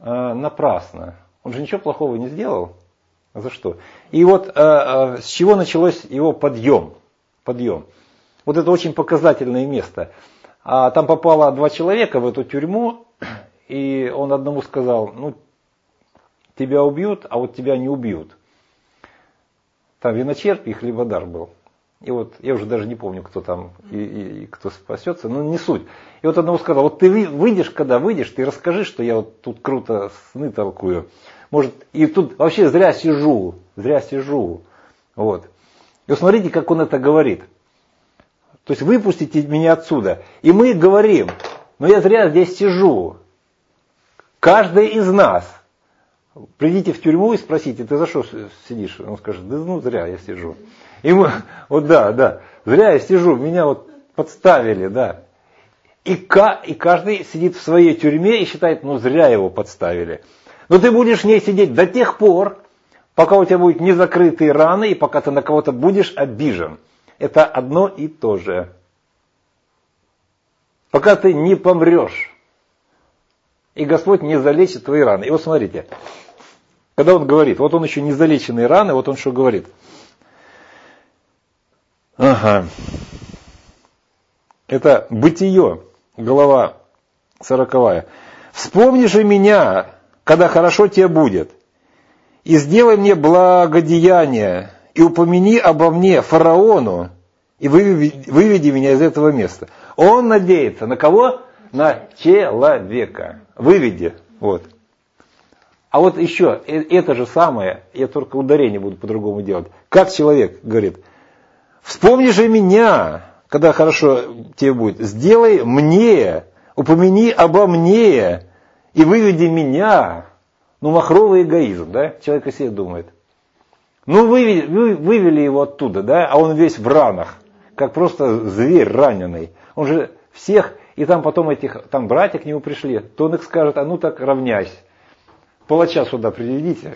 э, напрасно. Он же ничего плохого не сделал. За что? И вот э, э, с чего началось его подъем? Подъем. Вот это очень показательное место. А там попало два человека в эту тюрьму, и он одному сказал, ну, тебя убьют, а вот тебя не убьют. Там виночерпий и хлебодар был. И вот я уже даже не помню, кто там и, и, и кто спасется, но не суть. И вот одному сказал, вот ты выйдешь, когда выйдешь, ты расскажи, что я вот тут круто сны толкую. Может, и тут вообще зря сижу, зря сижу. Вот. И вот смотрите, как он это говорит. То есть выпустите меня отсюда. И мы говорим, но я зря здесь сижу. Каждый из нас. Придите в тюрьму и спросите, ты за что сидишь? Он скажет, да ну зря я сижу. И мы, вот да, да, зря я сижу, меня вот подставили, да. И, и каждый сидит в своей тюрьме и считает, ну зря его подставили. Но ты будешь в ней сидеть до тех пор, пока у тебя будут незакрытые раны и пока ты на кого-то будешь обижен. Это одно и то же. Пока ты не помрешь. И Господь не залечит твои раны. И вот смотрите, когда он говорит, вот он еще не залеченные раны, вот он что говорит. Ага. Это Бытие, глава сороковая. «Вспомни же меня, когда хорошо тебе будет, и сделай мне благодеяние, и упомяни обо мне фараону, и выведи, выведи меня из этого места». Он надеется на кого? На человека. Выведи. Вот. А вот еще, это же самое, я только ударение буду по-другому делать. Как человек говорит, вспомни же меня, когда хорошо тебе будет, сделай мне, упомяни обо мне, и выведи меня. Ну, махровый эгоизм, да? Человек о себе думает. Ну, вывели, вы, вывели его оттуда, да, а он весь в ранах, как просто зверь раненый. Он же всех, и там потом этих, там братья к нему пришли, то он их скажет, а ну так равняйся. Палача сюда приведите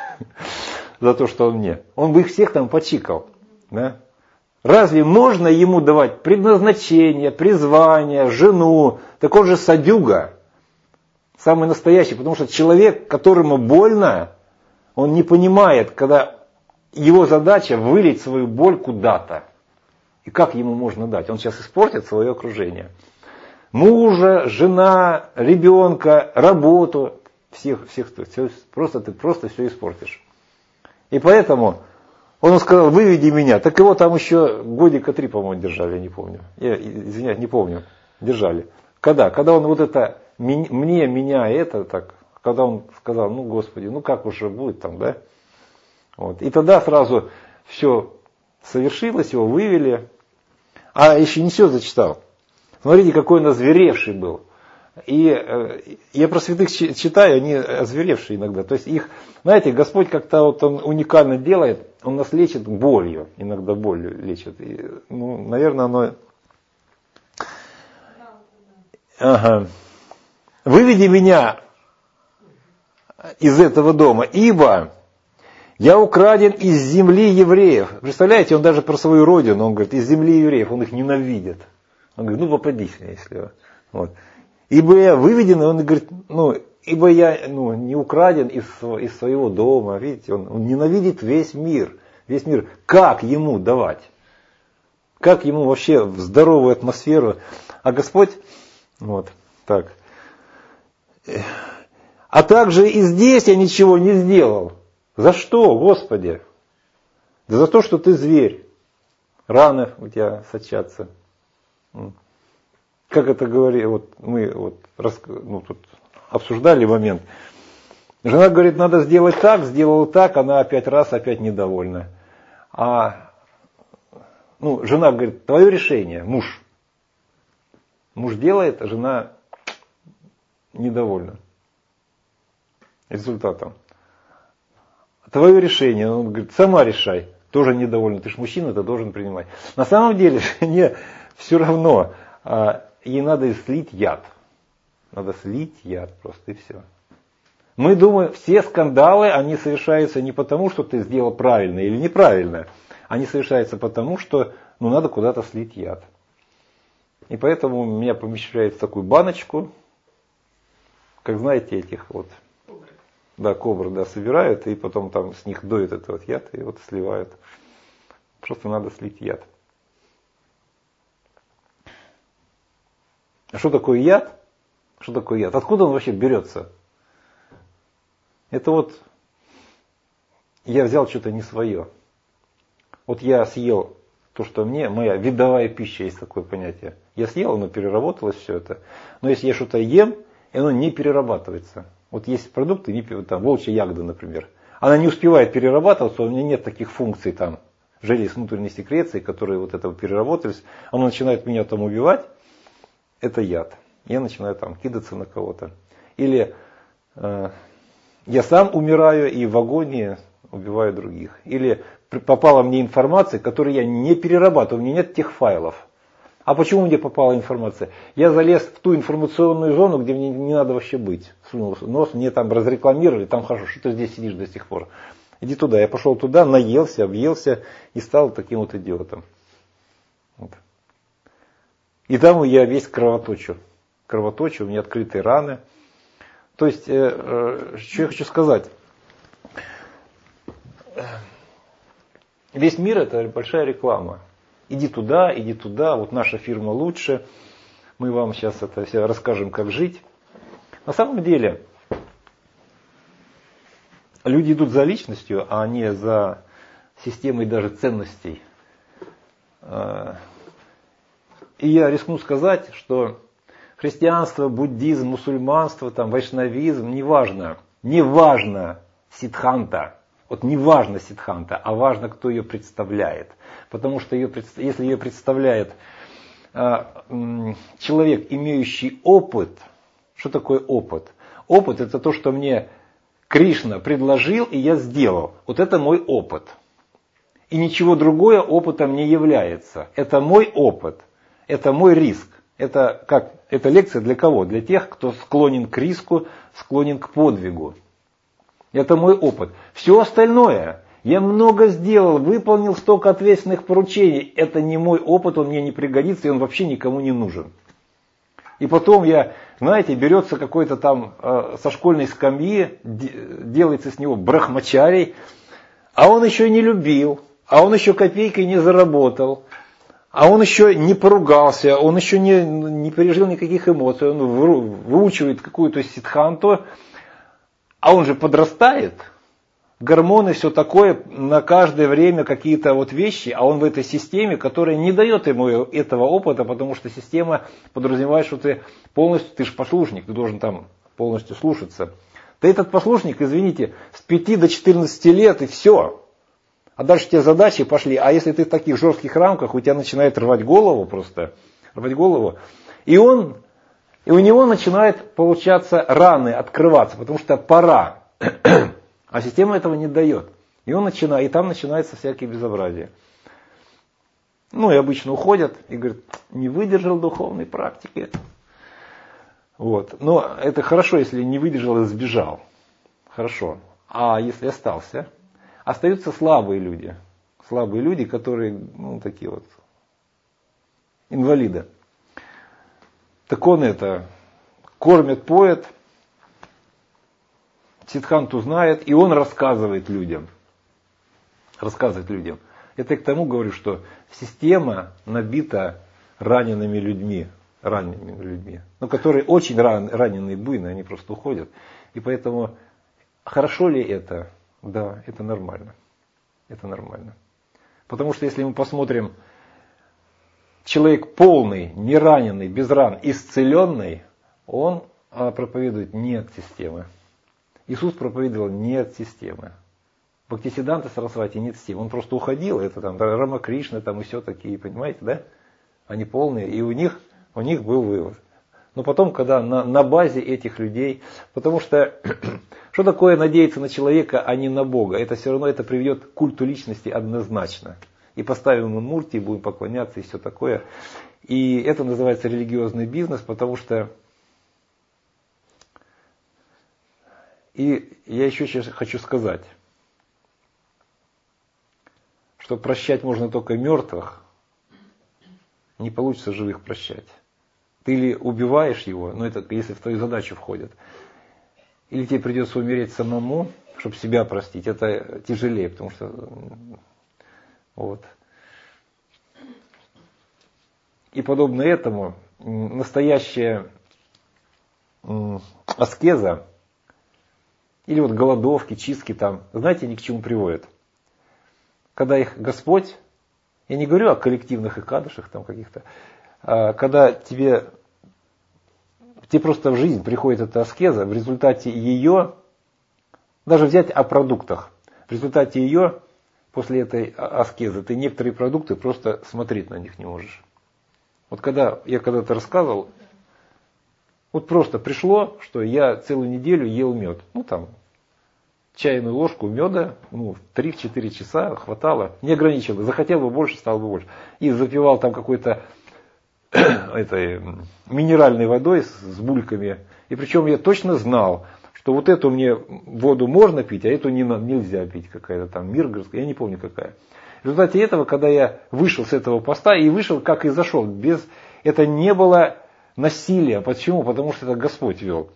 за то, что он мне. Он бы их всех там почикал. Да? Разве можно ему давать предназначение, призвание, жену? Так он же садюга. Самый настоящий. Потому что человек, которому больно, он не понимает, когда его задача вылить свою боль куда-то. И как ему можно дать? Он сейчас испортит свое окружение. Мужа, жена, ребенка, работу. Всех, всех, все, просто ты просто все испортишь. И поэтому он сказал, выведи меня. Так его там еще годика три, по-моему, держали, я не помню. Я, извиняюсь, не помню. Держали. Когда? Когда он вот это, мне, меня, это, так, когда он сказал, ну, Господи, ну как уже будет там, да? Вот. И тогда сразу все совершилось, его вывели. А еще не все зачитал. Смотрите, какой он озверевший был. И э, я про святых читаю, они озверевшие иногда. То есть их, знаете, Господь как-то вот он уникально делает, он нас лечит болью, иногда болью лечит. И, ну, наверное, оно... Ага. Выведи меня из этого дома, ибо я украден из земли евреев. Представляете, он даже про свою родину, он говорит, из земли евреев, он их ненавидит. Он говорит, ну попадись мне, если... Вот. Ибо я выведен, он говорит, ну, ибо я ну, не украден из, из своего дома. Видите, он, он ненавидит весь мир. Весь мир. Как ему давать? Как ему вообще в здоровую атмосферу? А Господь, вот, так. А также и здесь я ничего не сделал. За что, Господи? Да за то, что ты зверь. Раны у тебя сочатся. Как это говорит, вот мы вот, ну, тут обсуждали момент. Жена говорит, надо сделать так, сделала так, она опять раз, опять недовольна. А ну, жена говорит, твое решение, муж. Муж делает, а жена недовольна результатом. Твое решение, он говорит, сама решай, тоже недовольна. Ты же мужчина, ты должен принимать. На самом деле, жене все равно. Ей надо слить яд. Надо слить яд просто и все. Мы думаем, все скандалы, они совершаются не потому, что ты сделал правильно или неправильно. Они совершаются потому, что ну, надо куда-то слить яд. И поэтому меня помещают в такую баночку, как знаете, этих вот Да, кобры, да, собирают, и потом там с них доят этот вот яд, и вот сливают. Просто надо слить яд. А что такое яд? Что такое яд? Откуда он вообще берется? Это вот я взял что-то не свое. Вот я съел то, что мне, моя видовая пища, есть такое понятие. Я съел, оно переработалось все это. Но если я что-то ем, и оно не перерабатывается. Вот есть продукты, не, там, волчья ягода, например. Она не успевает перерабатываться, у меня нет таких функций там, желез внутренней секреции, которые вот это переработались. Оно начинает меня там убивать. Это яд. Я начинаю там кидаться на кого-то. Или э, я сам умираю и в агонии убиваю других. Или попала мне информация, которую я не перерабатываю, у меня нет тех файлов. А почему мне попала информация? Я залез в ту информационную зону, где мне не надо вообще быть. Сунул нос, мне там разрекламировали, там хорошо, что ты здесь сидишь до сих пор. Иди туда. Я пошел туда, наелся, объелся и стал таким вот идиотом. Вот. И там я весь кровоточу. Кровоточу, у меня открытые раны. То есть, э, э, что я хочу сказать. Весь мир это большая реклама. Иди туда, иди туда, вот наша фирма лучше. Мы вам сейчас это все расскажем, как жить. На самом деле, люди идут за личностью, а не за системой даже ценностей. И я рискну сказать, что христианство, буддизм, мусульманство, там, вайшнавизм, неважно, неважно сиддханта. Вот не важно сиддханта, а важно, кто ее представляет. Потому что ее, если ее представляет а, человек, имеющий опыт, что такое опыт? Опыт это то, что мне Кришна предложил, и я сделал. Вот это мой опыт. И ничего другое опытом не является. Это мой опыт. Это мой риск. Это, как, это лекция для кого? Для тех, кто склонен к риску, склонен к подвигу. Это мой опыт. Все остальное, я много сделал, выполнил столько ответственных поручений. Это не мой опыт, он мне не пригодится, и он вообще никому не нужен. И потом я, знаете, берется какой-то там э, со школьной скамьи, делается с него брахмачарий, а он еще и не любил, а он еще копейкой не заработал, а он еще не поругался, он еще не, не пережил никаких эмоций, он выучивает какую-то сиддханту. А он же подрастает, гормоны, все такое, на каждое время какие-то вот вещи, а он в этой системе, которая не дает ему этого опыта, потому что система подразумевает, что ты полностью, ты же послушник, ты должен там полностью слушаться. Ты этот послушник, извините, с пяти до четырнадцати лет и все. А дальше тебе задачи пошли, а если ты в таких жестких рамках, у тебя начинает рвать голову просто, рвать голову, и он... И у него начинают получаться раны открываться, потому что пора. А система этого не дает. И он начинает, и там начинается всякие безобразия. Ну и обычно уходят и говорят, не выдержал духовной практики. Вот. Но это хорошо, если не выдержал и сбежал. Хорошо. А если остался? Остаются слабые люди. Слабые люди, которые, ну, такие вот, инвалиды. Так он это кормит, поет, сиддханту знает, и он рассказывает людям. Рассказывает людям. Это я к тому говорю, что система набита ранеными людьми, ранеными людьми, но которые очень ран, раненые буйно, они просто уходят. И поэтому, хорошо ли это? Да, это нормально. Это нормально. Потому что если мы посмотрим, человек полный, не раненый, без ран, исцеленный, он проповедует не от системы. Иисус проповедовал не от системы. Бхактисиддханта Сарасвати не от системы. Он просто уходил, это там Рамакришна там и все такие, понимаете, да? Они полные, и у них, у них был вывод. Но потом, когда на, на базе этих людей, потому что, что такое надеяться на человека, а не на Бога? Это все равно это приведет к культу личности однозначно. И поставим ему мурти, и будем поклоняться, и все такое. И это называется религиозный бизнес, потому что... И я еще сейчас хочу сказать, что прощать можно только мертвых, не получится живых прощать. Ты или убиваешь его, но это если в твою задачу входит, или тебе придется умереть самому, чтобы себя простить. Это тяжелее, потому что вот. И подобно этому настоящая аскеза или вот голодовки, чистки там, знаете, ни к чему приводят. Когда их Господь, я не говорю о коллективных икадышах там каких-то, а когда тебе, тебе просто в жизнь приходит эта аскеза, в результате ее, даже взять о продуктах, в результате ее, после этой аскезы, ты некоторые продукты просто смотреть на них не можешь. Вот когда я когда-то рассказывал, вот просто пришло, что я целую неделю ел мед. Ну там, чайную ложку меда, ну, три-четыре часа хватало, не ограничивало. Захотел бы больше, стало бы больше. И запивал там какой-то этой минеральной водой с, с бульками. И причем я точно знал, что вот эту мне воду можно пить, а эту не, нельзя пить. Какая-то там миргорская, я не помню какая. В результате этого, когда я вышел с этого поста, и вышел, как и зашел, без, это не было насилия. Почему? Потому что это Господь вел.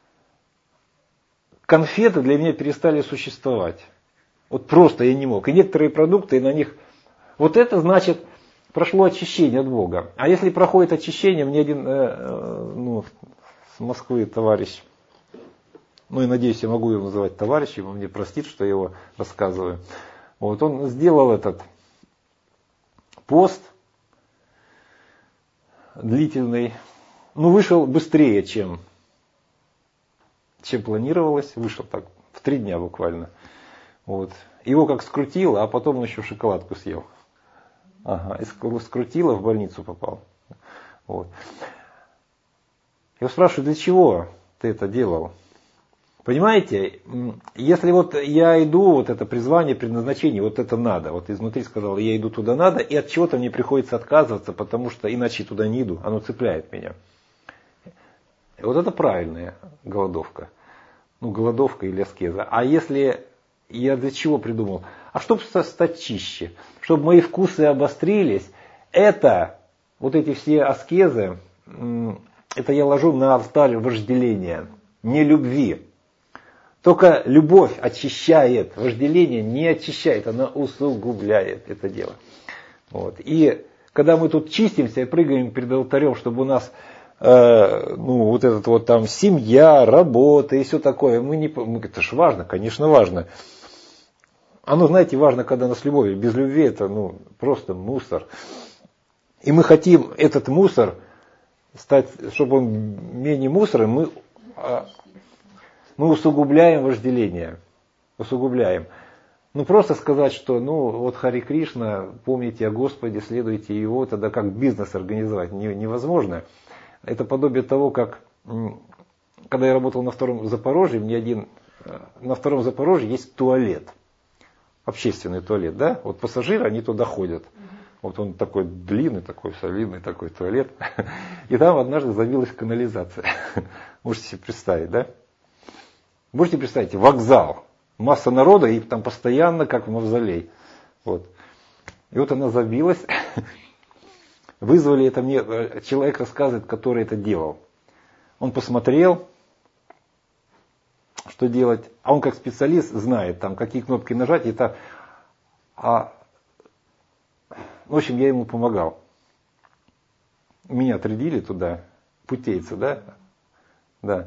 Конфеты для меня перестали существовать. Вот просто я не мог. И некоторые продукты, и на них... Вот это значит, прошло очищение от Бога. А если проходит очищение, мне один э, ну, с Москвы товарищ, ну и надеюсь, я могу его называть товарищем, он мне простит, что я его рассказываю. Вот он сделал этот пост длительный, ну вышел быстрее, чем, чем планировалось, вышел так в три дня буквально. Вот. Его как скрутило, а потом он еще шоколадку съел. Ага, и скрутило, в больницу попал. Вот. Я спрашиваю, для чего ты это делал? Понимаете, если вот я иду, вот это призвание, предназначение, вот это надо. Вот изнутри сказал, я иду туда надо, и от чего-то мне приходится отказываться, потому что иначе туда не иду, оно цепляет меня. И вот это правильная голодовка. Ну, голодовка или аскеза. А если я для чего придумал? А чтобы стать чище, чтобы мои вкусы обострились, это, вот эти все аскезы, это я ложу на алтарь вожделения, не любви. Только любовь очищает, вожделение не очищает, она усугубляет это дело. Вот. И когда мы тут чистимся и прыгаем перед алтарем, чтобы у нас э, ну, вот этот вот там семья, работа и все такое, мы не, мы, это же важно, конечно важно. Оно, знаете, важно, когда нас любовь. Без любви это ну, просто мусор. И мы хотим этот мусор стать, чтобы он менее мусором, мы... Мы усугубляем вожделение. Усугубляем. Ну просто сказать, что ну вот Хари Кришна, помните о Господе, следуйте Его, тогда как бизнес организовать невозможно. Это подобие того, как когда я работал на втором Запорожье, мне один, на втором Запорожье есть туалет. Общественный туалет, да? Вот пассажиры, они туда ходят. Вот он такой длинный, такой солидный такой туалет. И там однажды забилась канализация. Можете себе представить, да? Можете представить, вокзал, масса народа, и там постоянно, как в мавзолей. Вот. И вот она забилась. Вызвали это мне, человек рассказывает, который это делал. Он посмотрел, что делать. А он как специалист знает, там, какие кнопки нажать. И так. А, в общем, я ему помогал. Меня отрядили туда, путейца, да? Да.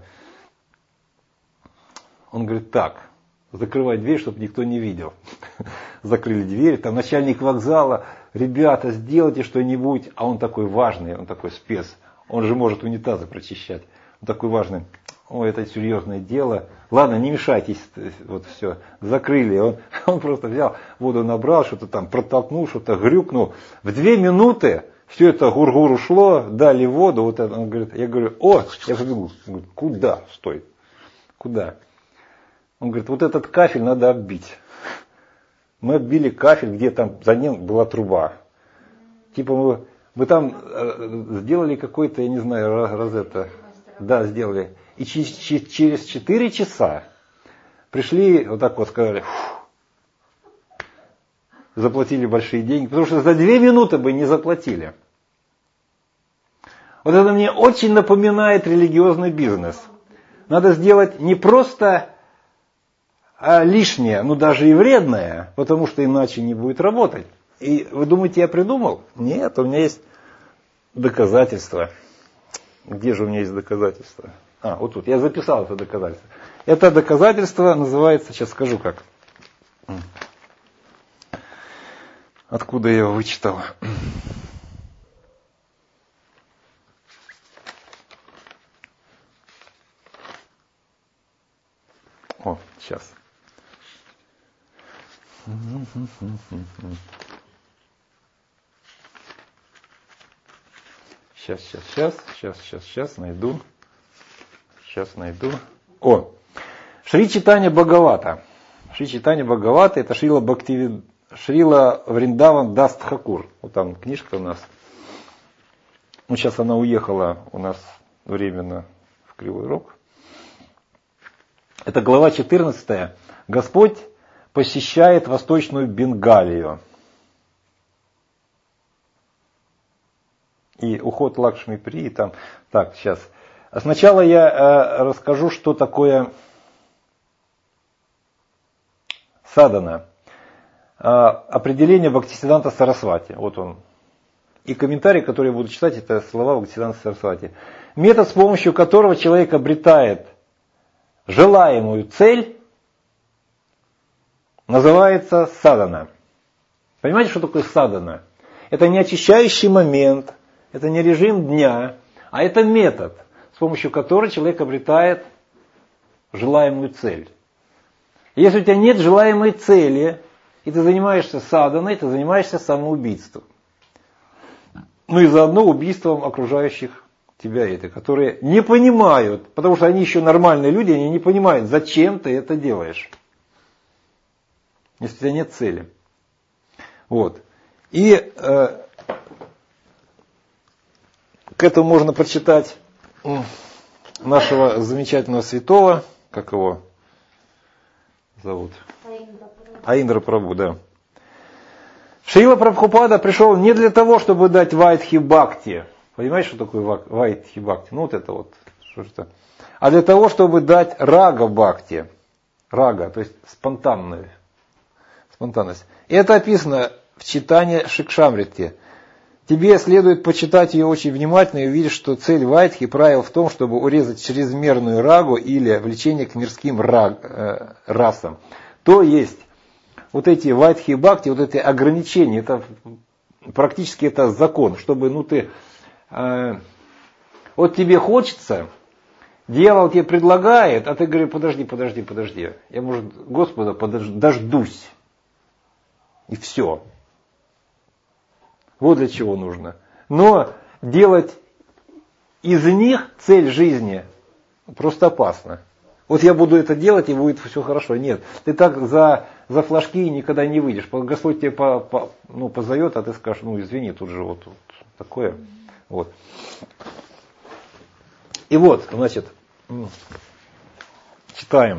Он говорит, так, закрывай дверь, чтобы никто не видел. Закрыли дверь, там начальник вокзала, ребята, сделайте что-нибудь. А он такой важный, он такой спец. Он же может унитазы прочищать. Он такой важный. Ой, это серьезное дело. Ладно, не мешайтесь. Вот все, закрыли. Он, он просто взял, воду набрал, что-то там протолкнул, что-то грюкнул. В две минуты все это гур-гур ушло, дали воду. Вот это, он говорит, я говорю, о, я побегу. Он говорит, куда? Стой. Куда? Он говорит, вот этот кафель надо оббить. Мы оббили кафель, где там за ним была труба. Типа мы, мы там э, сделали какой-то, я не знаю, розетта. Да, сделали. И через, через четыре часа пришли, вот так вот сказали, заплатили большие деньги, потому что за две минуты бы не заплатили. Вот это мне очень напоминает религиозный бизнес. надо сделать не просто а лишнее, но даже и вредное, потому что иначе не будет работать. И вы думаете, я придумал? Нет, у меня есть доказательства. Где же у меня есть доказательства? А, вот тут. Я записал это доказательство. Это доказательство называется, сейчас скажу как. Откуда я его вычитал? О, сейчас. Сейчас, сейчас, сейчас, сейчас, сейчас, сейчас найду. Сейчас найду. О, Шри Чайтанья Бхагавата. Шри Чайтанья Бхагавата это Шрила Бхактивид... Шрила Вриндаван Даст Тхакур. Вот там книжка у нас. Ну, сейчас она уехала у нас временно в Кривой Рог. Это глава четырнадцатая. Господь посещает Восточную Бенгалию. И уход Лакшми При. Там. Так, сейчас. А сначала я э, расскажу, что такое садхана. Э, определение Бхактисиданта Сарасвати. Вот он. И комментарий, который я буду читать, это слова Бхактисиданта Сарасвати. Метод, с помощью которого человек обретает желаемую цель, называется садхана. Понимаете, что такое садхана? Это не очищающий момент, это не режим дня, а это метод, с помощью которого человек обретает желаемую цель. Если у тебя нет желаемой цели, и ты занимаешься садханой, ты занимаешься самоубийством. Ну и заодно убийством окружающих тебя это, которые не понимают, потому что они еще нормальные люди, они не понимают, зачем ты это делаешь, если у тебя нет цели. Вот. И э, к этому можно прочитать нашего замечательного святого, как его зовут? Аиндра Прабху, да. Шрила Прабхупада пришел не для того, чтобы дать Вайдхи Бхакти. Понимаете, что такое Вайдхи Бхакти? Ну вот это вот. Что это? А для того, чтобы дать Рага Бхакти. Рага, то есть спонтанную. Спонтанность. И это описано в читании Шикшамрити. Тебе следует почитать ее очень внимательно и увидеть, что цель Вайдхи правил в том, чтобы урезать чрезмерную рагу или влечение к мирским раг, э, расам. То есть, вот эти Вайдхи Бхакти, вот эти ограничения, это практически это закон, чтобы, ну ты, э, вот тебе хочется, дьявол тебе предлагает, а ты говоришь, подожди, подожди, подожди, я, может, Господа подож, дождусь, и все. Вот для чего нужно. Но делать из них цель жизни просто опасно. Вот я буду это делать, и будет все хорошо. Нет, ты так за, за флажки никогда не выйдешь. Господь тебе по, по, ну, позовет, а ты скажешь, ну извини, тут же вот, вот такое. Вот. И вот, значит, читаем.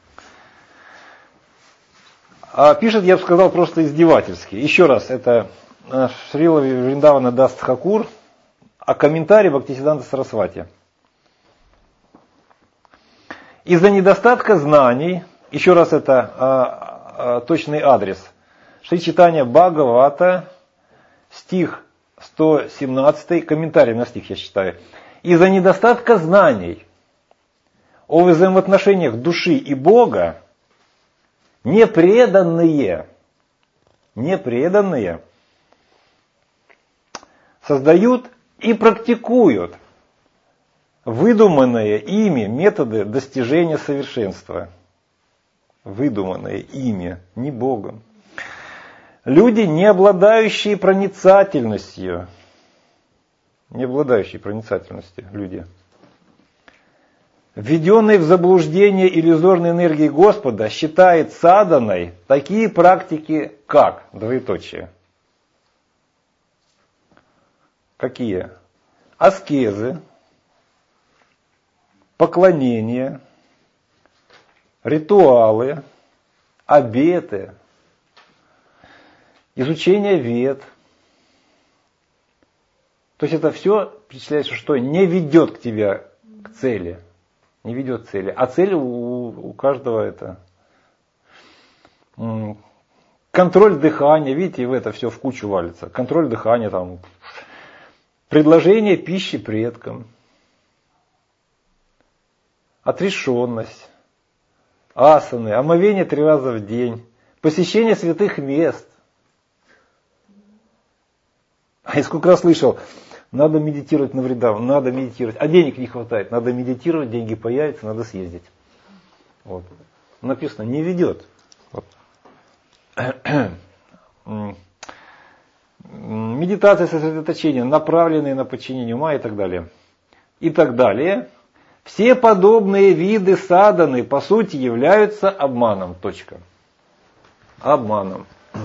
А пишет, я бы сказал, просто издевательски. Еще раз, это Шрила Вриндавана Даст Тхакур, а комментарий Бхактисиданта Сарасвати. Из-за недостатка знаний, еще раз это а, а, точный адрес, Шри Чайтанья Бхагавата, стих сто семнадцатый, комментарий на стих я читаю. Из-за недостатка знаний о взаимоотношениях души и Бога, непреданные, непреданные создают и практикуют выдуманные ими методы достижения совершенства. Выдуманные ими, не Богом. Люди, не обладающие проницательностью, не обладающие проницательностью люди, введенные в заблуждение иллюзорной энергией Господа, считает садханой такие практики, как, двоеточие. Какие? Аскезы, поклонения, ритуалы, обеты, изучение вед. То есть это все, перечисляется, что не ведет к тебе к цели, не ведет к цели. А цель у, у каждого это контроль дыхания. Видите, в это все в кучу валится. Контроль дыхания, там, предложение пищи предкам, отрешенность, асаны, омовение три раза в день, посещение святых мест. А я сколько раз слышал, надо медитировать на вредах, надо медитировать, а денег не хватает, надо медитировать, деньги появятся, надо съездить. Вот. Написано, не ведет. Вот. Медитация, сосредоточение, направленные на подчинение ума и так далее. И так далее. Все подобные виды садханы, по сути, являются обманом. Точка. Обманом.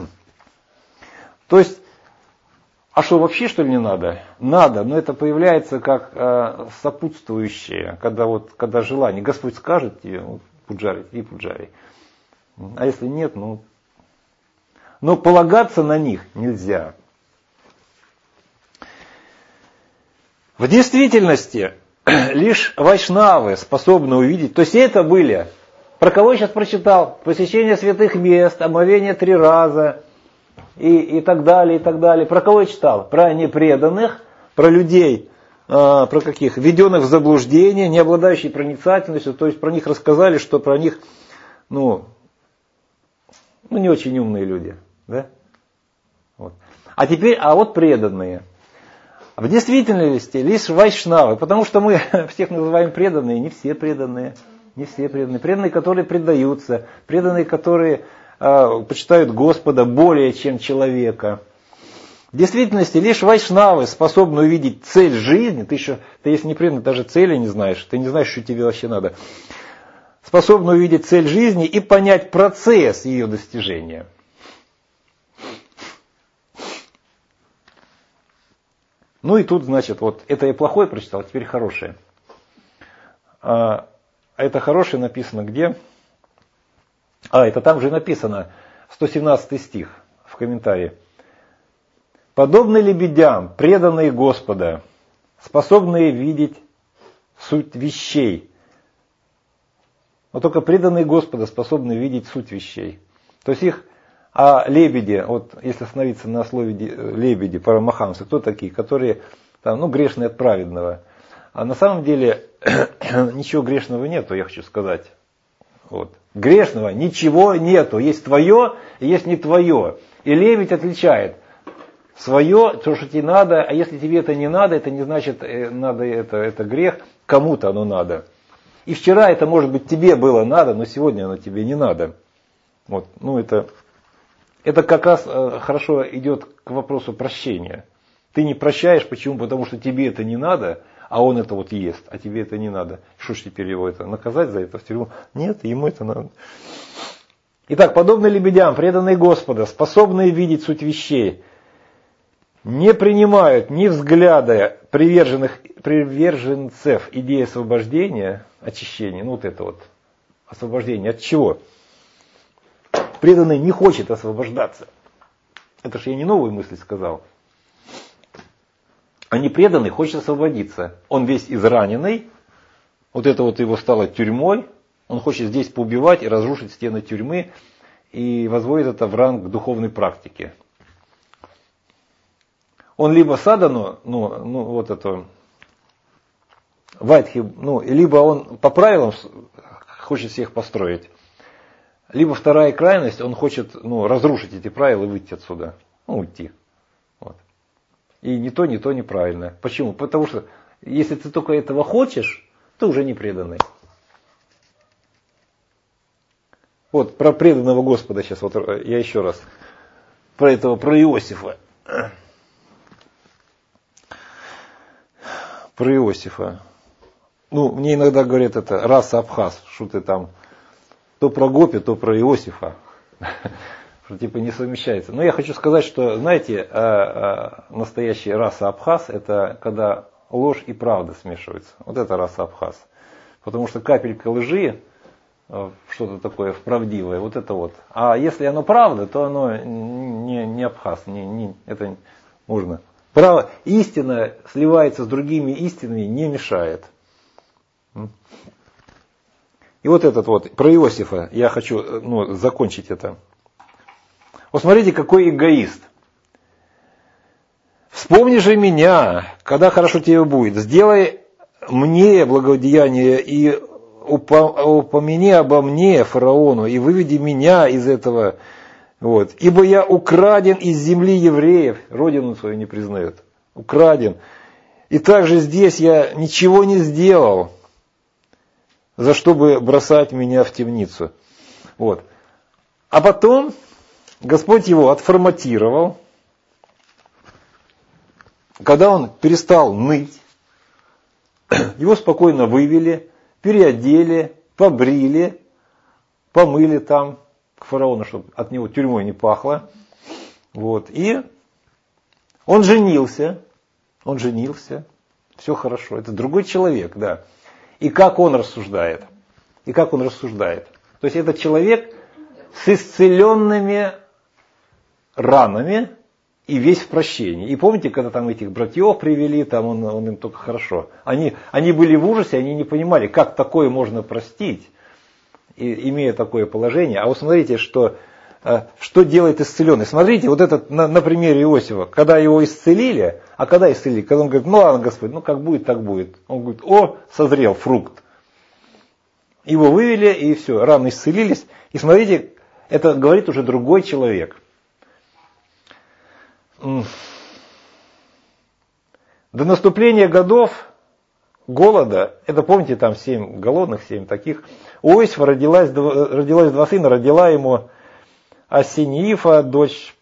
То есть, а что, вообще что ли не надо? Надо, но это появляется как э, сопутствующее, когда, вот, когда желание. Господь скажет тебе, вот, пуджари, и пуджари. А если нет, ну... Но полагаться на них нельзя. В действительности, лишь вайшнавы способны увидеть, то есть это были, про кого я сейчас прочитал, посещение святых мест, омовение три раза, и, и так далее, и так далее. Про кого я читал? Про непреданных, про людей, э, про каких? Введенных в заблуждение, не обладающих проницательностью, то есть про них рассказали, что про них, ну, ну не очень умные люди. Да? Вот. А теперь, а вот преданные. В действительности лишь вайшнавы, потому что мы всех называем преданные, не все преданные, не все преданные. Преданные, которые предаются, преданные, которые э, почитают Господа более чем человека. В действительности лишь вайшнавы способны увидеть цель жизни. Ты еще, ты если не преданный, даже цели не знаешь, ты не знаешь, что тебе вообще надо. Способны увидеть цель жизни и понять процесс ее достижения. Ну и тут, значит, вот это я плохое прочитал, а теперь хорошее. А это хорошее написано где? А, это там же написано, сто семнадцатый стих в комментарии. Подобны лебедям, преданные Господа, способные видеть суть вещей. Но только преданные Господа способны видеть суть вещей. То есть их... А лебеди, вот если остановиться на слове лебеди, парамахамсы, кто такие, которые там, ну, грешные от праведного. А на самом деле ничего грешного нету, я хочу сказать. Вот. Грешного ничего нету. Есть твое, и есть не твое. И лебедь отличает свое, то, что тебе надо, а если тебе это не надо, это не значит, надо это, это грех, кому-то оно надо. И вчера это, может быть, тебе было надо, но сегодня оно тебе не надо. Вот. Ну, это... Это как раз хорошо идет к вопросу прощения. Ты не прощаешь, почему? Потому что тебе это не надо, а он это вот ест, а тебе это не надо. Что ж теперь его это наказать за это в тюрьму? Нет, ему это надо. Итак, подобно лебедям, преданные Господа, способные видеть суть вещей, не принимают ни взгляда приверженных, приверженцев идеи освобождения, очищения, ну вот это вот, освобождение от чего? Преданный не хочет освобождаться. Это же я не новую мысль сказал. А непреданный хочет освободиться. Он весь израненный. Вот это вот его стало тюрьмой. Он хочет здесь поубивать и разрушить стены тюрьмы. И возводит это в ранг духовной практики. Он либо садану, ну, ну вот это, вайтхи, ну, либо он по правилам хочет всех построить. Либо вторая крайность, он хочет, ну, разрушить эти правила и выйти отсюда. Ну, уйти. Вот. И ни то, ни то неправильно. Почему? Потому что если ты только этого хочешь, ты уже не преданный. Вот про преданного Господа сейчас, вот я еще раз. Про этого, про Иосифа. Про Иосифа. Ну, мне иногда говорят, это раса Абхаз, что ты там... То про Гопи, то про Иосифа. Что типа не совмещается. Но я хочу сказать, что, знаете, настоящая раса Абхаз, это когда ложь и правда смешиваются. Вот это раса Абхаз. Потому что капелька лжи, что-то такое правдивое, вот это вот. А если оно правда, то оно не, не Абхаз, не, не, это можно. Право, истина сливается с другими истинами, не мешает. И вот этот вот, про Иосифа, я хочу ну, закончить это. Вот смотрите, какой эгоист. Вспомни же меня, когда хорошо тебе будет. Сделай мне благодеяние и упомяни обо мне фараону и выведи меня из этого. Вот. Ибо я украден из земли евреев. Родину свою не признает. Украден. И также здесь я ничего не сделал, за что бы бросать меня в темницу. Вот. А потом Господь его отформатировал. Когда он перестал ныть, его спокойно вывели, переодели, побрили, помыли там к фараону, чтобы от него тюрьмой не пахло. Вот. И он женился, он женился, все хорошо. Это другой человек, да. И как он рассуждает? И как он рассуждает? То есть это человек с исцеленными ранами и весь в прощении. И помните, когда там этих братьев привели, там он, он им только хорошо. Они, они были в ужасе, они не понимали, как такое можно простить, и, имея такое положение. А вот смотрите, что, что делает исцеленный. Смотрите, вот этот на, на примере Иосифа, когда его исцелили, а когда исцелили? Когда он говорит, ну ладно, Господь, ну как будет, так будет. Он говорит, о, созрел фрукт. Его вывели, и все, раны исцелились. И смотрите, это говорит уже другой человек. До наступления годов голода, это помните, там семь голодных, семь таких, у Иосифа родилась, родилась два сына, родила ему Асиньифа, дочь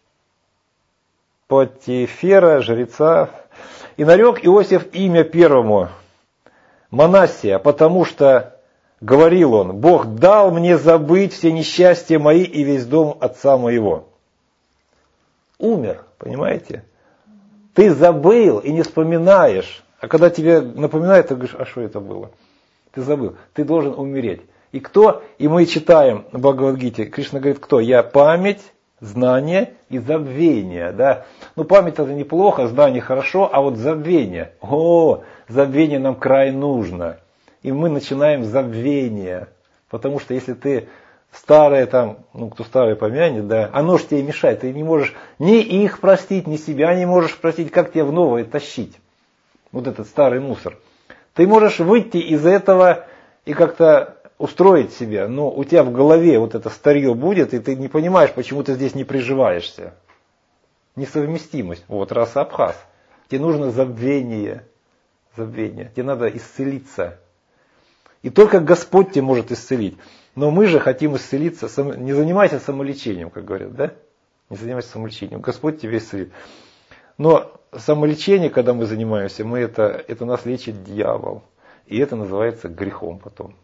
Потифера, жреца. И нарек Иосиф имя первому Манассия, потому что, говорил он, Бог дал мне забыть все несчастья мои и весь дом отца моего. Умер, понимаете? Ты забыл и не вспоминаешь. А когда тебе напоминают, ты говоришь, а что это было? Ты забыл. Ты должен умереть. И кто? И мы читаем в Бхагавад-гите, Кришна говорит, кто? Я память, знание и забвение. Да? Ну, память это неплохо, знание хорошо, а вот забвение. О, забвение нам край нужно. И мы начинаем забвение. Потому что если ты старое там, ну кто старое помянет, да, оно же тебе мешает. Ты не можешь ни их простить, ни себя не можешь простить. Как тебе в новое тащить? Вот этот старый мусор. Ты можешь выйти из этого и как-то устроить себя, но у тебя в голове вот это старье будет, и ты не понимаешь, почему ты здесь не приживаешься. Несовместимость. Вот раса Абхаз. Тебе нужно забвение. Забвение. Тебе надо исцелиться. И только Господь тебя может исцелить. Но мы же хотим исцелиться. Не занимайся самолечением, как говорят, да? Не занимайся самолечением. Господь тебя исцелит. Но самолечение, когда мы занимаемся, мы это, это нас лечит дьявол. И это называется грехом потом.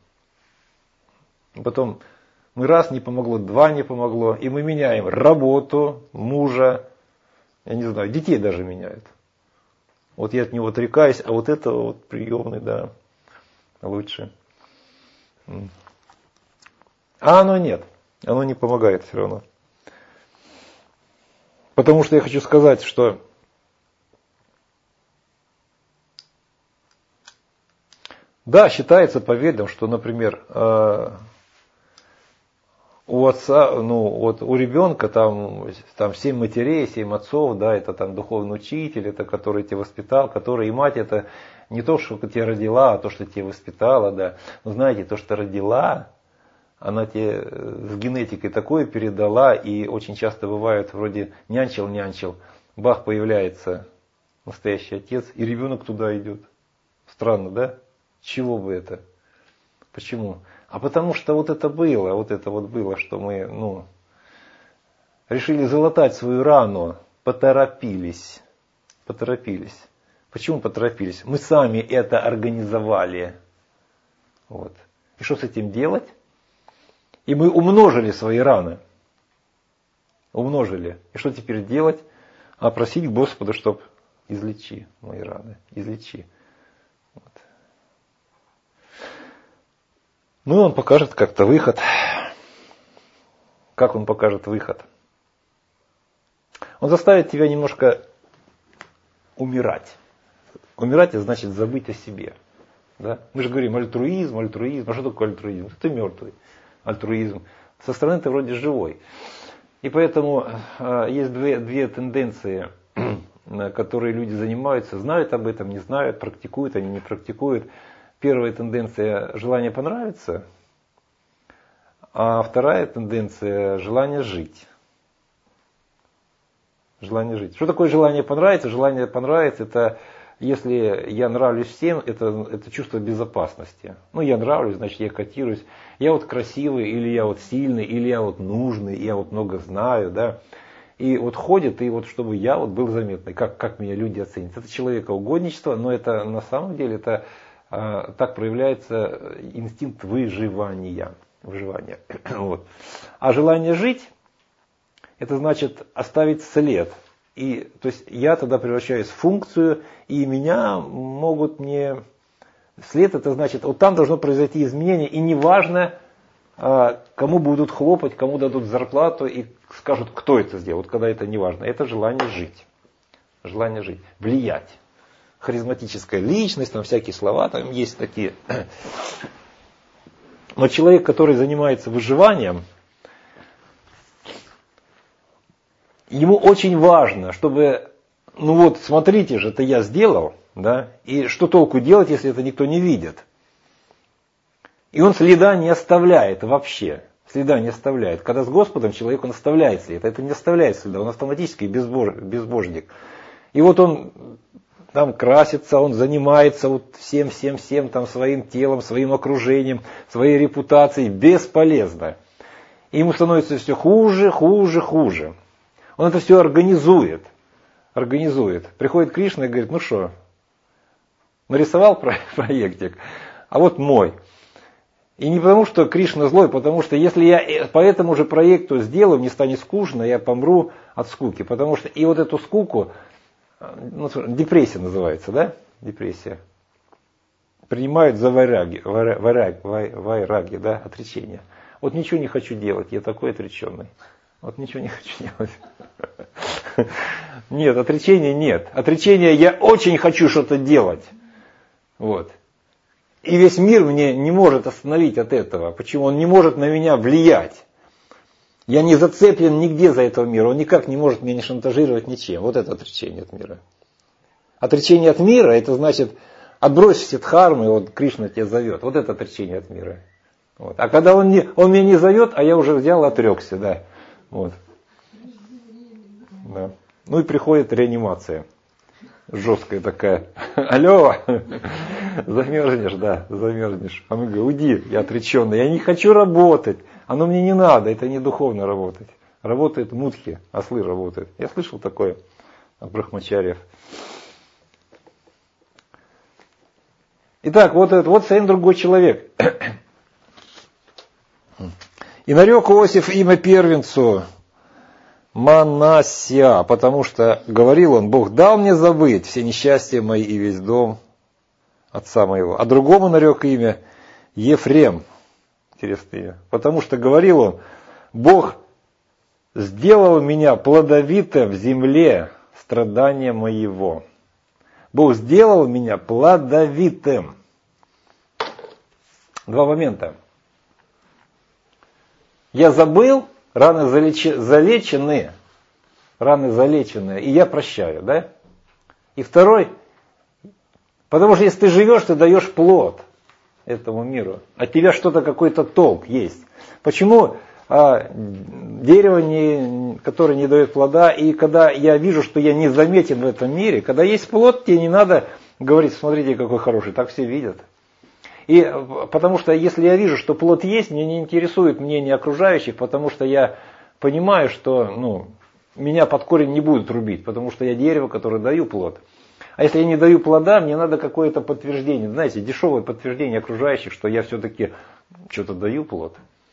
Потом мы раз не помогло, два не помогло. И мы меняем работу, мужа, я не знаю, детей даже меняют. Вот я от него отрекаюсь, а вот это вот приемный, да, лучше. А оно нет, оно не помогает все равно. Потому что я хочу сказать, что да, считается поведом, что, например, у отца, ну, вот у ребенка там, там семь матерей, семь отцов, да, это там духовный учитель, это который тебя воспитал, который и мать это не то, что тебя родила, а то, что тебя воспитала, да. Но знаете, то, что родила, она тебе с генетикой такое передала, и очень часто бывает вроде нянчил-нянчил, бах, появляется настоящий отец, и ребенок туда идет. Странно, да? Чего бы это? Почему? А потому что вот это было, вот это вот было, что мы, ну, решили залатать свою рану, поторопились, поторопились. Почему поторопились? Мы сами это организовали. Вот. И что с этим делать? И мы умножили свои раны. Умножили. И что теперь делать? А просить Господа, чтоб излечи мои раны, излечи. Вот. Ну и он покажет как-то выход. Как он покажет выход? Он заставит тебя немножко умирать. Умирать, это значит забыть о себе. Да? Мы же говорим альтруизм, альтруизм. А что такое альтруизм? Ты мертвый. Альтруизм. Со стороны ты вроде живой. И поэтому э, есть две, две тенденции, которые люди занимаются, знают об этом, не знают, практикуют, они не практикуют. Первая тенденция – желание понравиться, а вторая тенденция – желание жить. Желание жить. Что такое желание понравиться? Желание понравиться – это если я нравлюсь всем, это, это чувство безопасности. Ну, я нравлюсь, значит, я котируюсь. Я вот красивый, или я вот сильный, или я вот нужный, я вот много знаю, да. И вот ходит, и вот чтобы я вот был заметный, как, как меня люди оценят. Это человекоугодничество, но это на самом деле это, а, так проявляется инстинкт выживания. выживания. Вот. А желание жить, это значит оставить след. И, то есть я тогда превращаюсь в функцию, и меня могут мне... След это значит, вот там должно произойти изменение, и неважно, кому будут хлопать, кому дадут зарплату и скажут, кто это сделал. Вот когда это не важно. Это желание жить. Желание жить. Влиять. Харизматическая личность, там всякие слова там есть такие. Но человек, который занимается выживанием, ему очень важно, чтобы, ну вот, смотрите же, это я сделал, да, и что толку делать, если это никто не видит? И он следа не оставляет вообще. Следа не оставляет. Когда с Господом человек, он оставляет след. Это не оставляет следа, он автоматически безбож, безбожник. И вот он там красится, он занимается вот всем, всем, всем там своим телом, своим окружением, своей репутацией. Бесполезно. И ему становится все хуже, хуже, хуже. Он это все организует. Организует. Приходит Кришна и говорит, ну что, нарисовал проектик, а вот мой. И не потому, что Кришна злой, потому что если я по этому же проекту сделаю, мне станет скучно, я помру от скуки. Потому что и вот эту скуку, ну, депрессия называется, да? Депрессия. Принимают за вайраги, вайраги, вайраги, да, отречение. Вот ничего не хочу делать, я такой отреченный. Вот ничего не хочу делать. Нет, отречения нет. Отречения я очень хочу что-то делать. Вот. И весь мир мне не может остановить от этого. Почему? Он не может на меня влиять. Я не зацеплен нигде за этого мира. Он никак не может меня не шантажировать ничем. Вот это отречение от мира. Отречение от мира, это значит, отбрось все дхармы, и вот Кришна тебя зовет. Вот это отречение от мира. Вот. А когда он, не, он меня не зовет, а я уже взял и отрекся, да. Вот. Да. Ну и приходит реанимация. Жесткая такая. Алло, замерзнешь, да, замерзнешь. А мы говорим, уйди, я отреченный, я не хочу работать. Оно мне не надо, это не духовно работать. Работает мудхи, ослы работают. Я слышал такое от брахмачарьев. Итак, вот это, вот совсем другой человек. И нарек Иосиф имя первенцу Манасия, потому что, говорил он, Бог дал мне забыть все несчастья мои и весь дом отца моего. А другому нарек имя Ефрем. Интересное имя. Потому что, говорил он, Бог сделал меня плодовитым в земле страдания моего. Бог сделал меня плодовитым. Два момента. Я забыл, раны залеч... залечены, раны залечены, и я прощаю, да? И второй, потому что если ты живешь, ты даешь плод этому миру. От тебя что-то, какой-то толк есть. Почему а, дерево, не, которое не дает плода, и когда я вижу, что я не заметен в этом мире, когда есть плод, тебе не надо говорить, смотрите, какой хороший, так все видят. И потому что если я вижу, что плод есть, мне не интересует мнение окружающих, потому что я понимаю, что ну, меня под корень не будут рубить, потому что я дерево, которое даю плод. А если я не даю плода, мне надо какое-то подтверждение, знаете, дешевое подтверждение окружающих, что я все-таки что-то даю плод.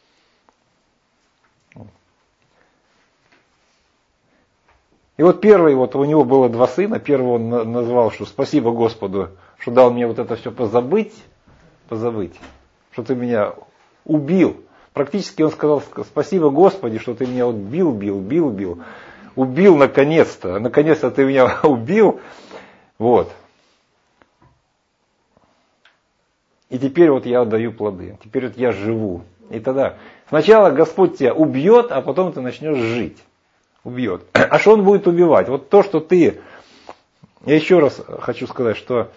И вот первый, вот у него было два сына, первого он назвал, что спасибо Господу, что дал мне вот это все позабыть, позабыть, что ты меня убил. Практически он сказал, спасибо Господи, что ты меня вот бил, бил, бил, бил. Убил наконец-то, наконец-то ты меня убил. Вот. И теперь вот я отдаю плоды. Теперь вот я живу. И тогда сначала Господь тебя убьет, а потом ты начнешь жить. Убьет. А что Он будет убивать? Вот то, что ты... Я еще раз хочу сказать, что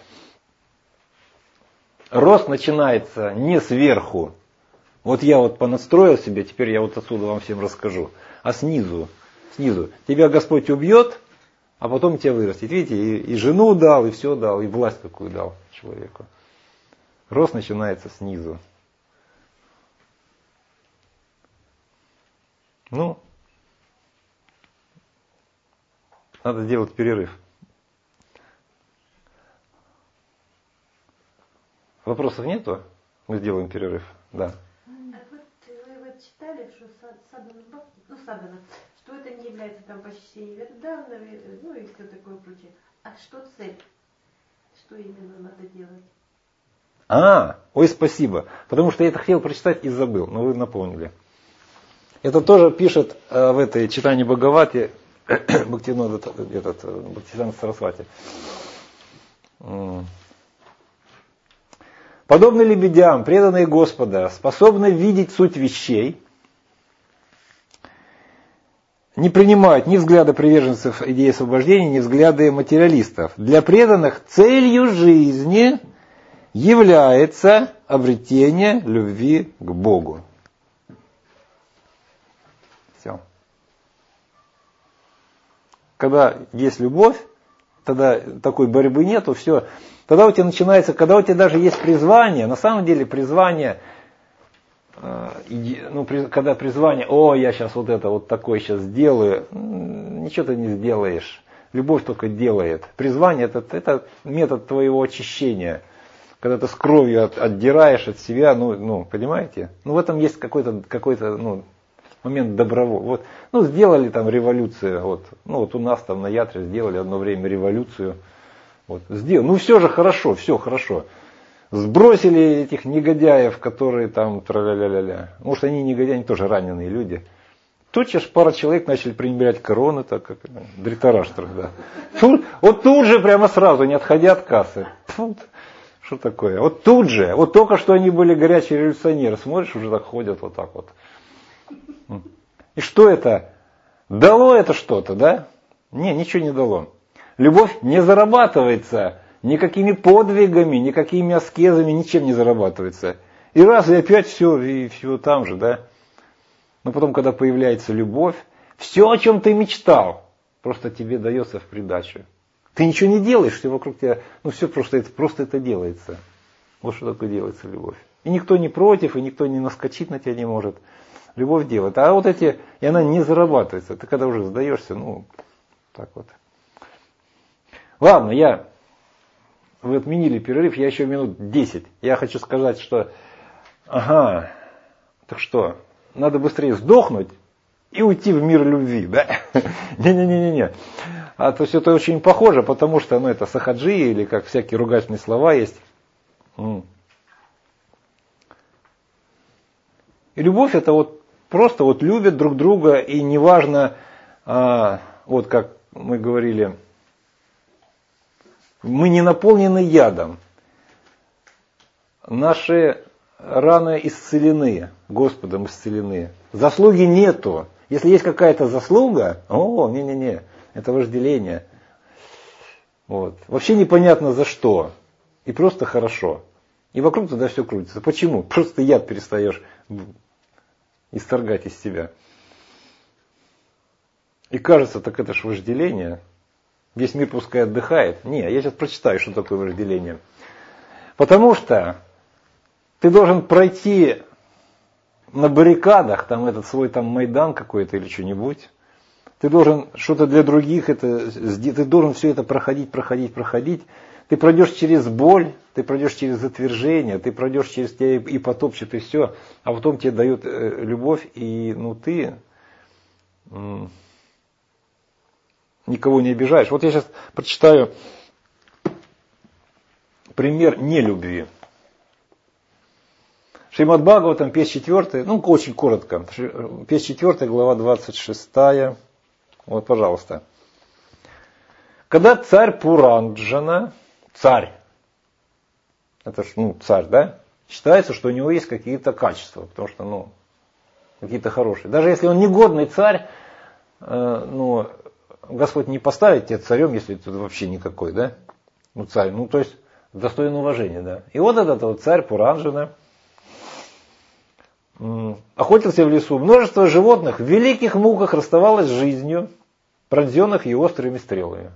рост начинается не сверху. Вот я вот понастроил себе, теперь я вот отсюда вам всем расскажу. А снизу. Снизу. Тебя Господь убьет, а потом тебя вырастет. Видите, и, и жену дал, и все дал, и власть какую дал человеку. Рост начинается снизу. Ну, надо сделать перерыв. Вопросов нету? Мы сделаем перерыв. Да. Так вот, вы вот читали, что Садана Бхакти, ну Садана, что это не является там почтением Вердана, ну и все такое прочее. А что цель? Что именно надо делать? А, ой, спасибо. Потому что я это хотел прочитать и забыл, но вы напомнили. Это тоже пишет э, в этой читании Бхагавати Бхактивинода, этот, Бхактисиданта Сарасвати. Подобно лебедям, преданные Господа, способны видеть суть вещей, не принимают ни взгляда приверженцев идеи освобождения, ни взгляды материалистов. Для преданных целью жизни является обретение любви к Богу. Все. Когда есть любовь, тогда такой борьбы нету, все. Тогда у тебя начинается, когда у тебя даже есть призвание, на самом деле призвание, ну, когда призвание, о, я сейчас вот это вот такое сейчас сделаю, ничего ты не сделаешь. Любовь только делает. Призвание это, это метод твоего очищения. Когда ты с кровью от, отдираешь от себя, ну, ну, понимаете? Ну, в этом есть какой-то, какой-то, ну, момент добровольного. Вот, ну, сделали там революцию, вот, ну, вот у нас там на Ятре сделали одно время революцию. Вот, сделали. Ну, все же хорошо, все хорошо. Сбросили этих негодяев, которые там тра-ля-ля-ля-ля. Может, они негодяи, они тоже раненые люди. Тотчас пара человек начали принимать короны, так как Дритараштра, да. Тут, вот тут же прямо сразу, не отходя от кассы. Фу, что такое? Вот тут же, вот только что они были горячие революционеры, смотришь, уже так ходят вот так вот. И что это? Дало это что-то, да? Не, ничего не дало. Любовь не зарабатывается никакими подвигами, никакими аскезами, ничем не зарабатывается. И раз, и опять все, и все там же, да? Но потом, когда появляется любовь, все, о чем ты мечтал, просто тебе дается в придачу. Ты ничего не делаешь, все вокруг тебя, ну все просто это, просто это делается. Вот что такое делается любовь. И никто не против, и никто не наскочить на тебя не может. Любовь делает. А вот эти, и она не зарабатывается. Ты когда уже сдаешься, ну, так вот. Ладно, я, вы отменили перерыв, я еще минут десять. Я хочу сказать, что, ага, так что, надо быстрее сдохнуть и уйти в мир любви, да? Не-не-не-не-не. А то все это очень похоже, потому что, ну, это сахаджи, или как всякие ругательные слова есть. И любовь это вот просто вот любят друг друга, и неважно, а, вот как мы говорили, мы не наполнены ядом. Наши раны исцелены, Господом исцелены. Заслуги нету. Если есть какая-то заслуга, о, не-не-не, это вожделение. Вот. Вообще непонятно за что. И просто хорошо. И вокруг туда все крутится. Почему? Просто яд перестаешь исторгать из себя. И кажется, так это ж вожделение. Весь мир пускай отдыхает. Не, я сейчас прочитаю, что такое вожделение. Потому что ты должен пройти на баррикадах, там этот свой там Майдан какой-то или что-нибудь. Ты должен что-то для других, это, ты должен все это проходить, проходить, проходить. Ты пройдешь через боль, ты пройдешь через отвержение, ты пройдешь через тебя и потопчет, и все. А потом тебе дают любовь, и ну ты м- никого не обижаешь. Вот я сейчас прочитаю пример нелюбви. Шримад Бхагаватам, песнь четвёртая, ну очень коротко, песнь четвёртая, глава двадцать шестая. Вот, пожалуйста. Когда царь Пуранджана, царь, это ж, ну, царь, да? Считается, что у него есть какие-то качества, потому что, ну, какие-то хорошие. Даже если он негодный царь, э, ну, Господь не поставит тебя царем, если ты вообще никакой, да? Ну, царь, ну, то есть, достоин уважения, да. И вот этот вот царь Пуранджана м, охотился в лесу. Множество животных в великих муках расставалось с жизнью, пронзенных его острыми стрелами.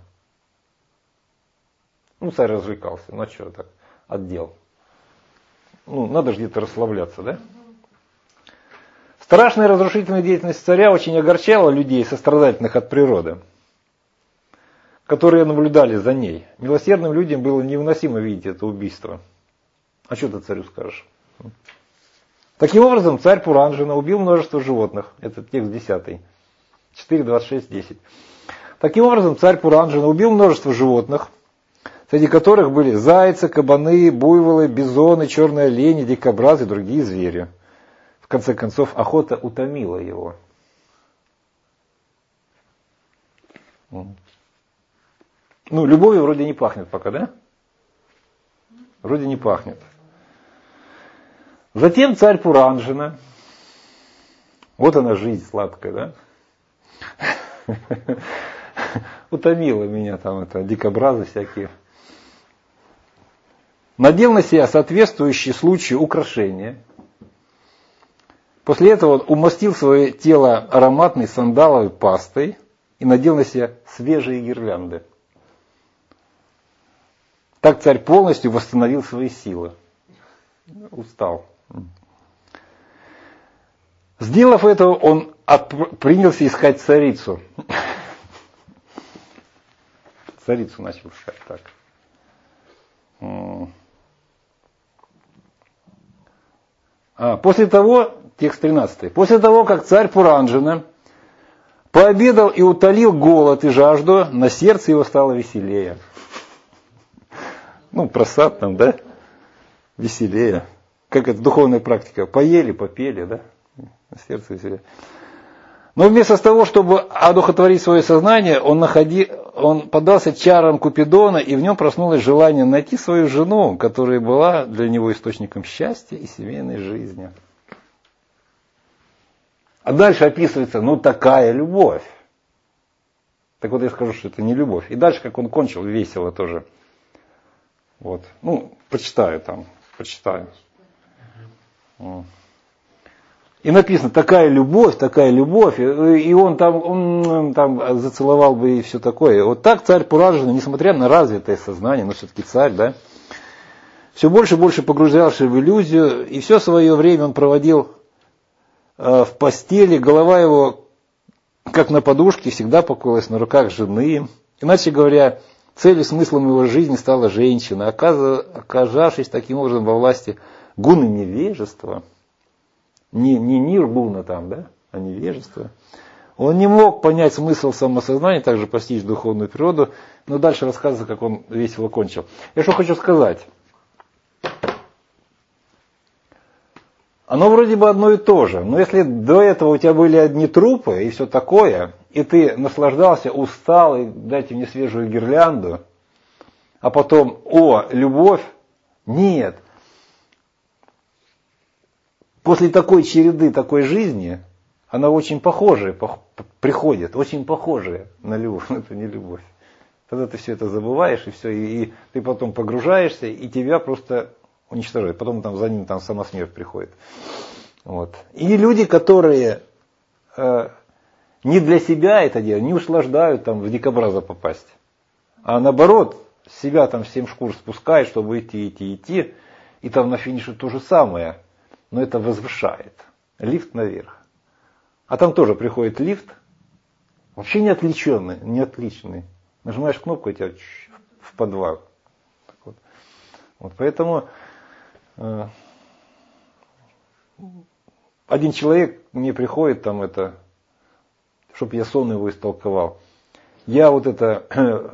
Ну, царь развлекался, ну, что так, отдел. Ну, надо же где-то расслабляться, да? Страшная разрушительная деятельность царя очень огорчала людей, сострадательных от природы, которые наблюдали за ней. Милосердным людям было невыносимо видеть это убийство. А что ты царю скажешь? Таким образом, царь Пуранджана убил множество животных. Это текст десятый. четыре, двадцать шесть, десять. Таким образом, царь Пуранджана убил множество животных, среди которых были зайцы, кабаны, буйволы, бизоны, черные олени, дикобразы и другие звери. В конце концов, охота утомила его. Ну, любовью вроде не пахнет пока, да? Вроде не пахнет. Затем царь Пуранджана. Вот она жизнь сладкая, да? Утомила меня там это, дикобразы всякие. Надел на себя соответствующие случаю украшения. После этого он умастил свое тело ароматной сандаловой пастой и надел на себя свежие гирлянды. Так царь полностью восстановил свои силы. Устал. Сделав это, он отп- принялся искать царицу. Царицу начал искать так. А, после того, текст тринадцатый, после того, как царь Пуранджана пообедал и утолил голод и жажду, на сердце его стало веселее. Ну, просад там, да? Веселее. Как это духовная практика. Поели, попели, да? На сердце веселее. Но вместо того, чтобы одухотворить свое сознание, он, находи, он поддался чарам Купидона, и в нем проснулось желание найти свою жену, которая была для него источником счастья и семейной жизни. А дальше описывается, ну, такая любовь. Так вот я скажу, что это не любовь. И дальше, как он кончил, весело тоже. Вот. Ну, почитаю там, почитаю. И написано, такая любовь, такая любовь, и он там, он там зацеловал бы и все такое. Вот так царь Пуранджана, несмотря на развитое сознание, но все-таки царь, да, все больше и больше погружался в иллюзию, и все свое время он проводил э, в постели, голова его, как на подушке, всегда покоилась на руках жены. Иначе говоря, целью и смыслом его жизни стала женщина, оказавшись таким образом во власти гуны невежества. Не, не ниргуна там, да, а невежество. Он не мог понять смысл самосознания, также постичь духовную природу, но дальше рассказывается, как он весело кончил. Я что хочу сказать. Оно вроде бы одно и то же, но если до этого у тебя были одни трупы и все такое, и ты наслаждался, устал, и дайте мне свежую гирлянду, а потом, о, любовь, нет. После такой череды, такой жизни, она очень похожая приходит, очень похожая на любовь, но это не любовь. Тогда ты все это забываешь, и все, и, и ты потом погружаешься, и тебя просто уничтожают. Потом там за ним там сама смерть приходит. Вот. И люди, которые э, не для себя это делают, не услаждают там в дикобраза попасть, а наоборот, себя там семь шкур спускают, чтобы идти, идти, идти, и там на финише то же самое. Но это возвышает. Лифт наверх. А там тоже приходит лифт, вообще не отличенный, не отличный. Нажимаешь кнопку, и тебя в подвал. Так вот. Вот поэтому э, один человек мне приходит, там это, чтобы я сон его истолковал. Я вот это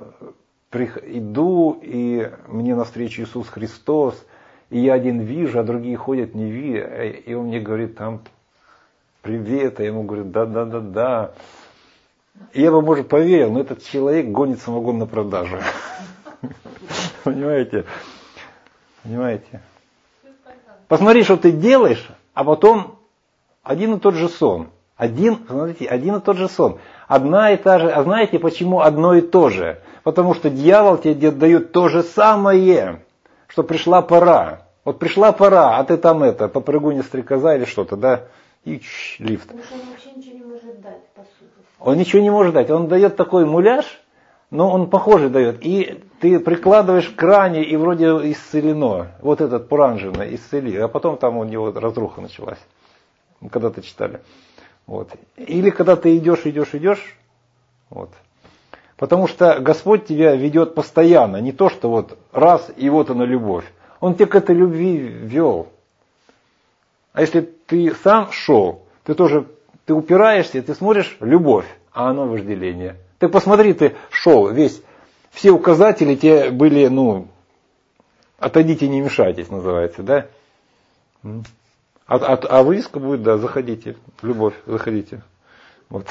иду, и мне навстречу Иисус Христос, и я один вижу, а другие ходят не видя. И он мне говорит там, привет, а я ему говорю, да-да-да-да. И я бы, может, поверил, но этот человек гонит самогон на продажу. Понимаете? Понимаете? Посмотри, что ты делаешь, а потом один и тот же сон. Один, смотрите, один и тот же сон. Одна и та же. А знаете, почему одно и то же? Потому что дьявол тебе дает то же самое, что пришла пора. Вот пришла пора, а ты там это, попрыгуни стрекоза или что-то, да? И чш, лифт. Потому что он вообще ничего не может дать, по сути. Он ничего не может дать. Он дает такой муляж, но он похожий дает. И ты прикладываешь к ране, и вроде исцелено. Вот этот Пуранджина исцели. А потом там у него разруха началась. Когда-то читали. Вот. Или когда ты идешь, идешь, идешь. Вот. Потому что Господь тебя ведет постоянно. Не то, что вот раз, и вот она любовь. Он тебя к этой любви вел. А если ты сам шел, ты тоже ты упираешься, ты смотришь любовь, а оно вожделение. Ты посмотри, ты шел весь. Все указатели тебе были, ну, отойдите, не мешайтесь, называется, да? А, а, а вывеска будет, да, заходите, любовь, заходите. Вот.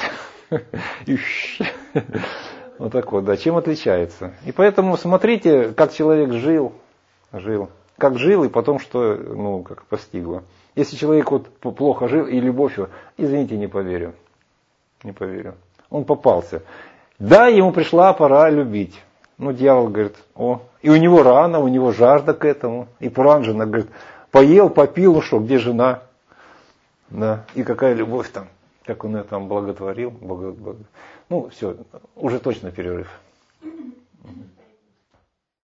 Вот так вот, да. Чем отличается? И поэтому смотрите, как человек жил, жил. Как жил, и потом что, ну, как постигло. Если человек вот плохо жил, и любовью, извините, не поверю. Не поверю. Он попался. Да, ему пришла пора любить. Ну, дьявол говорит, о, и у него рана, у него жажда к этому. И Пуранджина говорит, поел, попил, ну что, где жена? Да, и какая любовь там, как он ее там благотворил. Благо, благо. Ну, все, уже точно перерыв.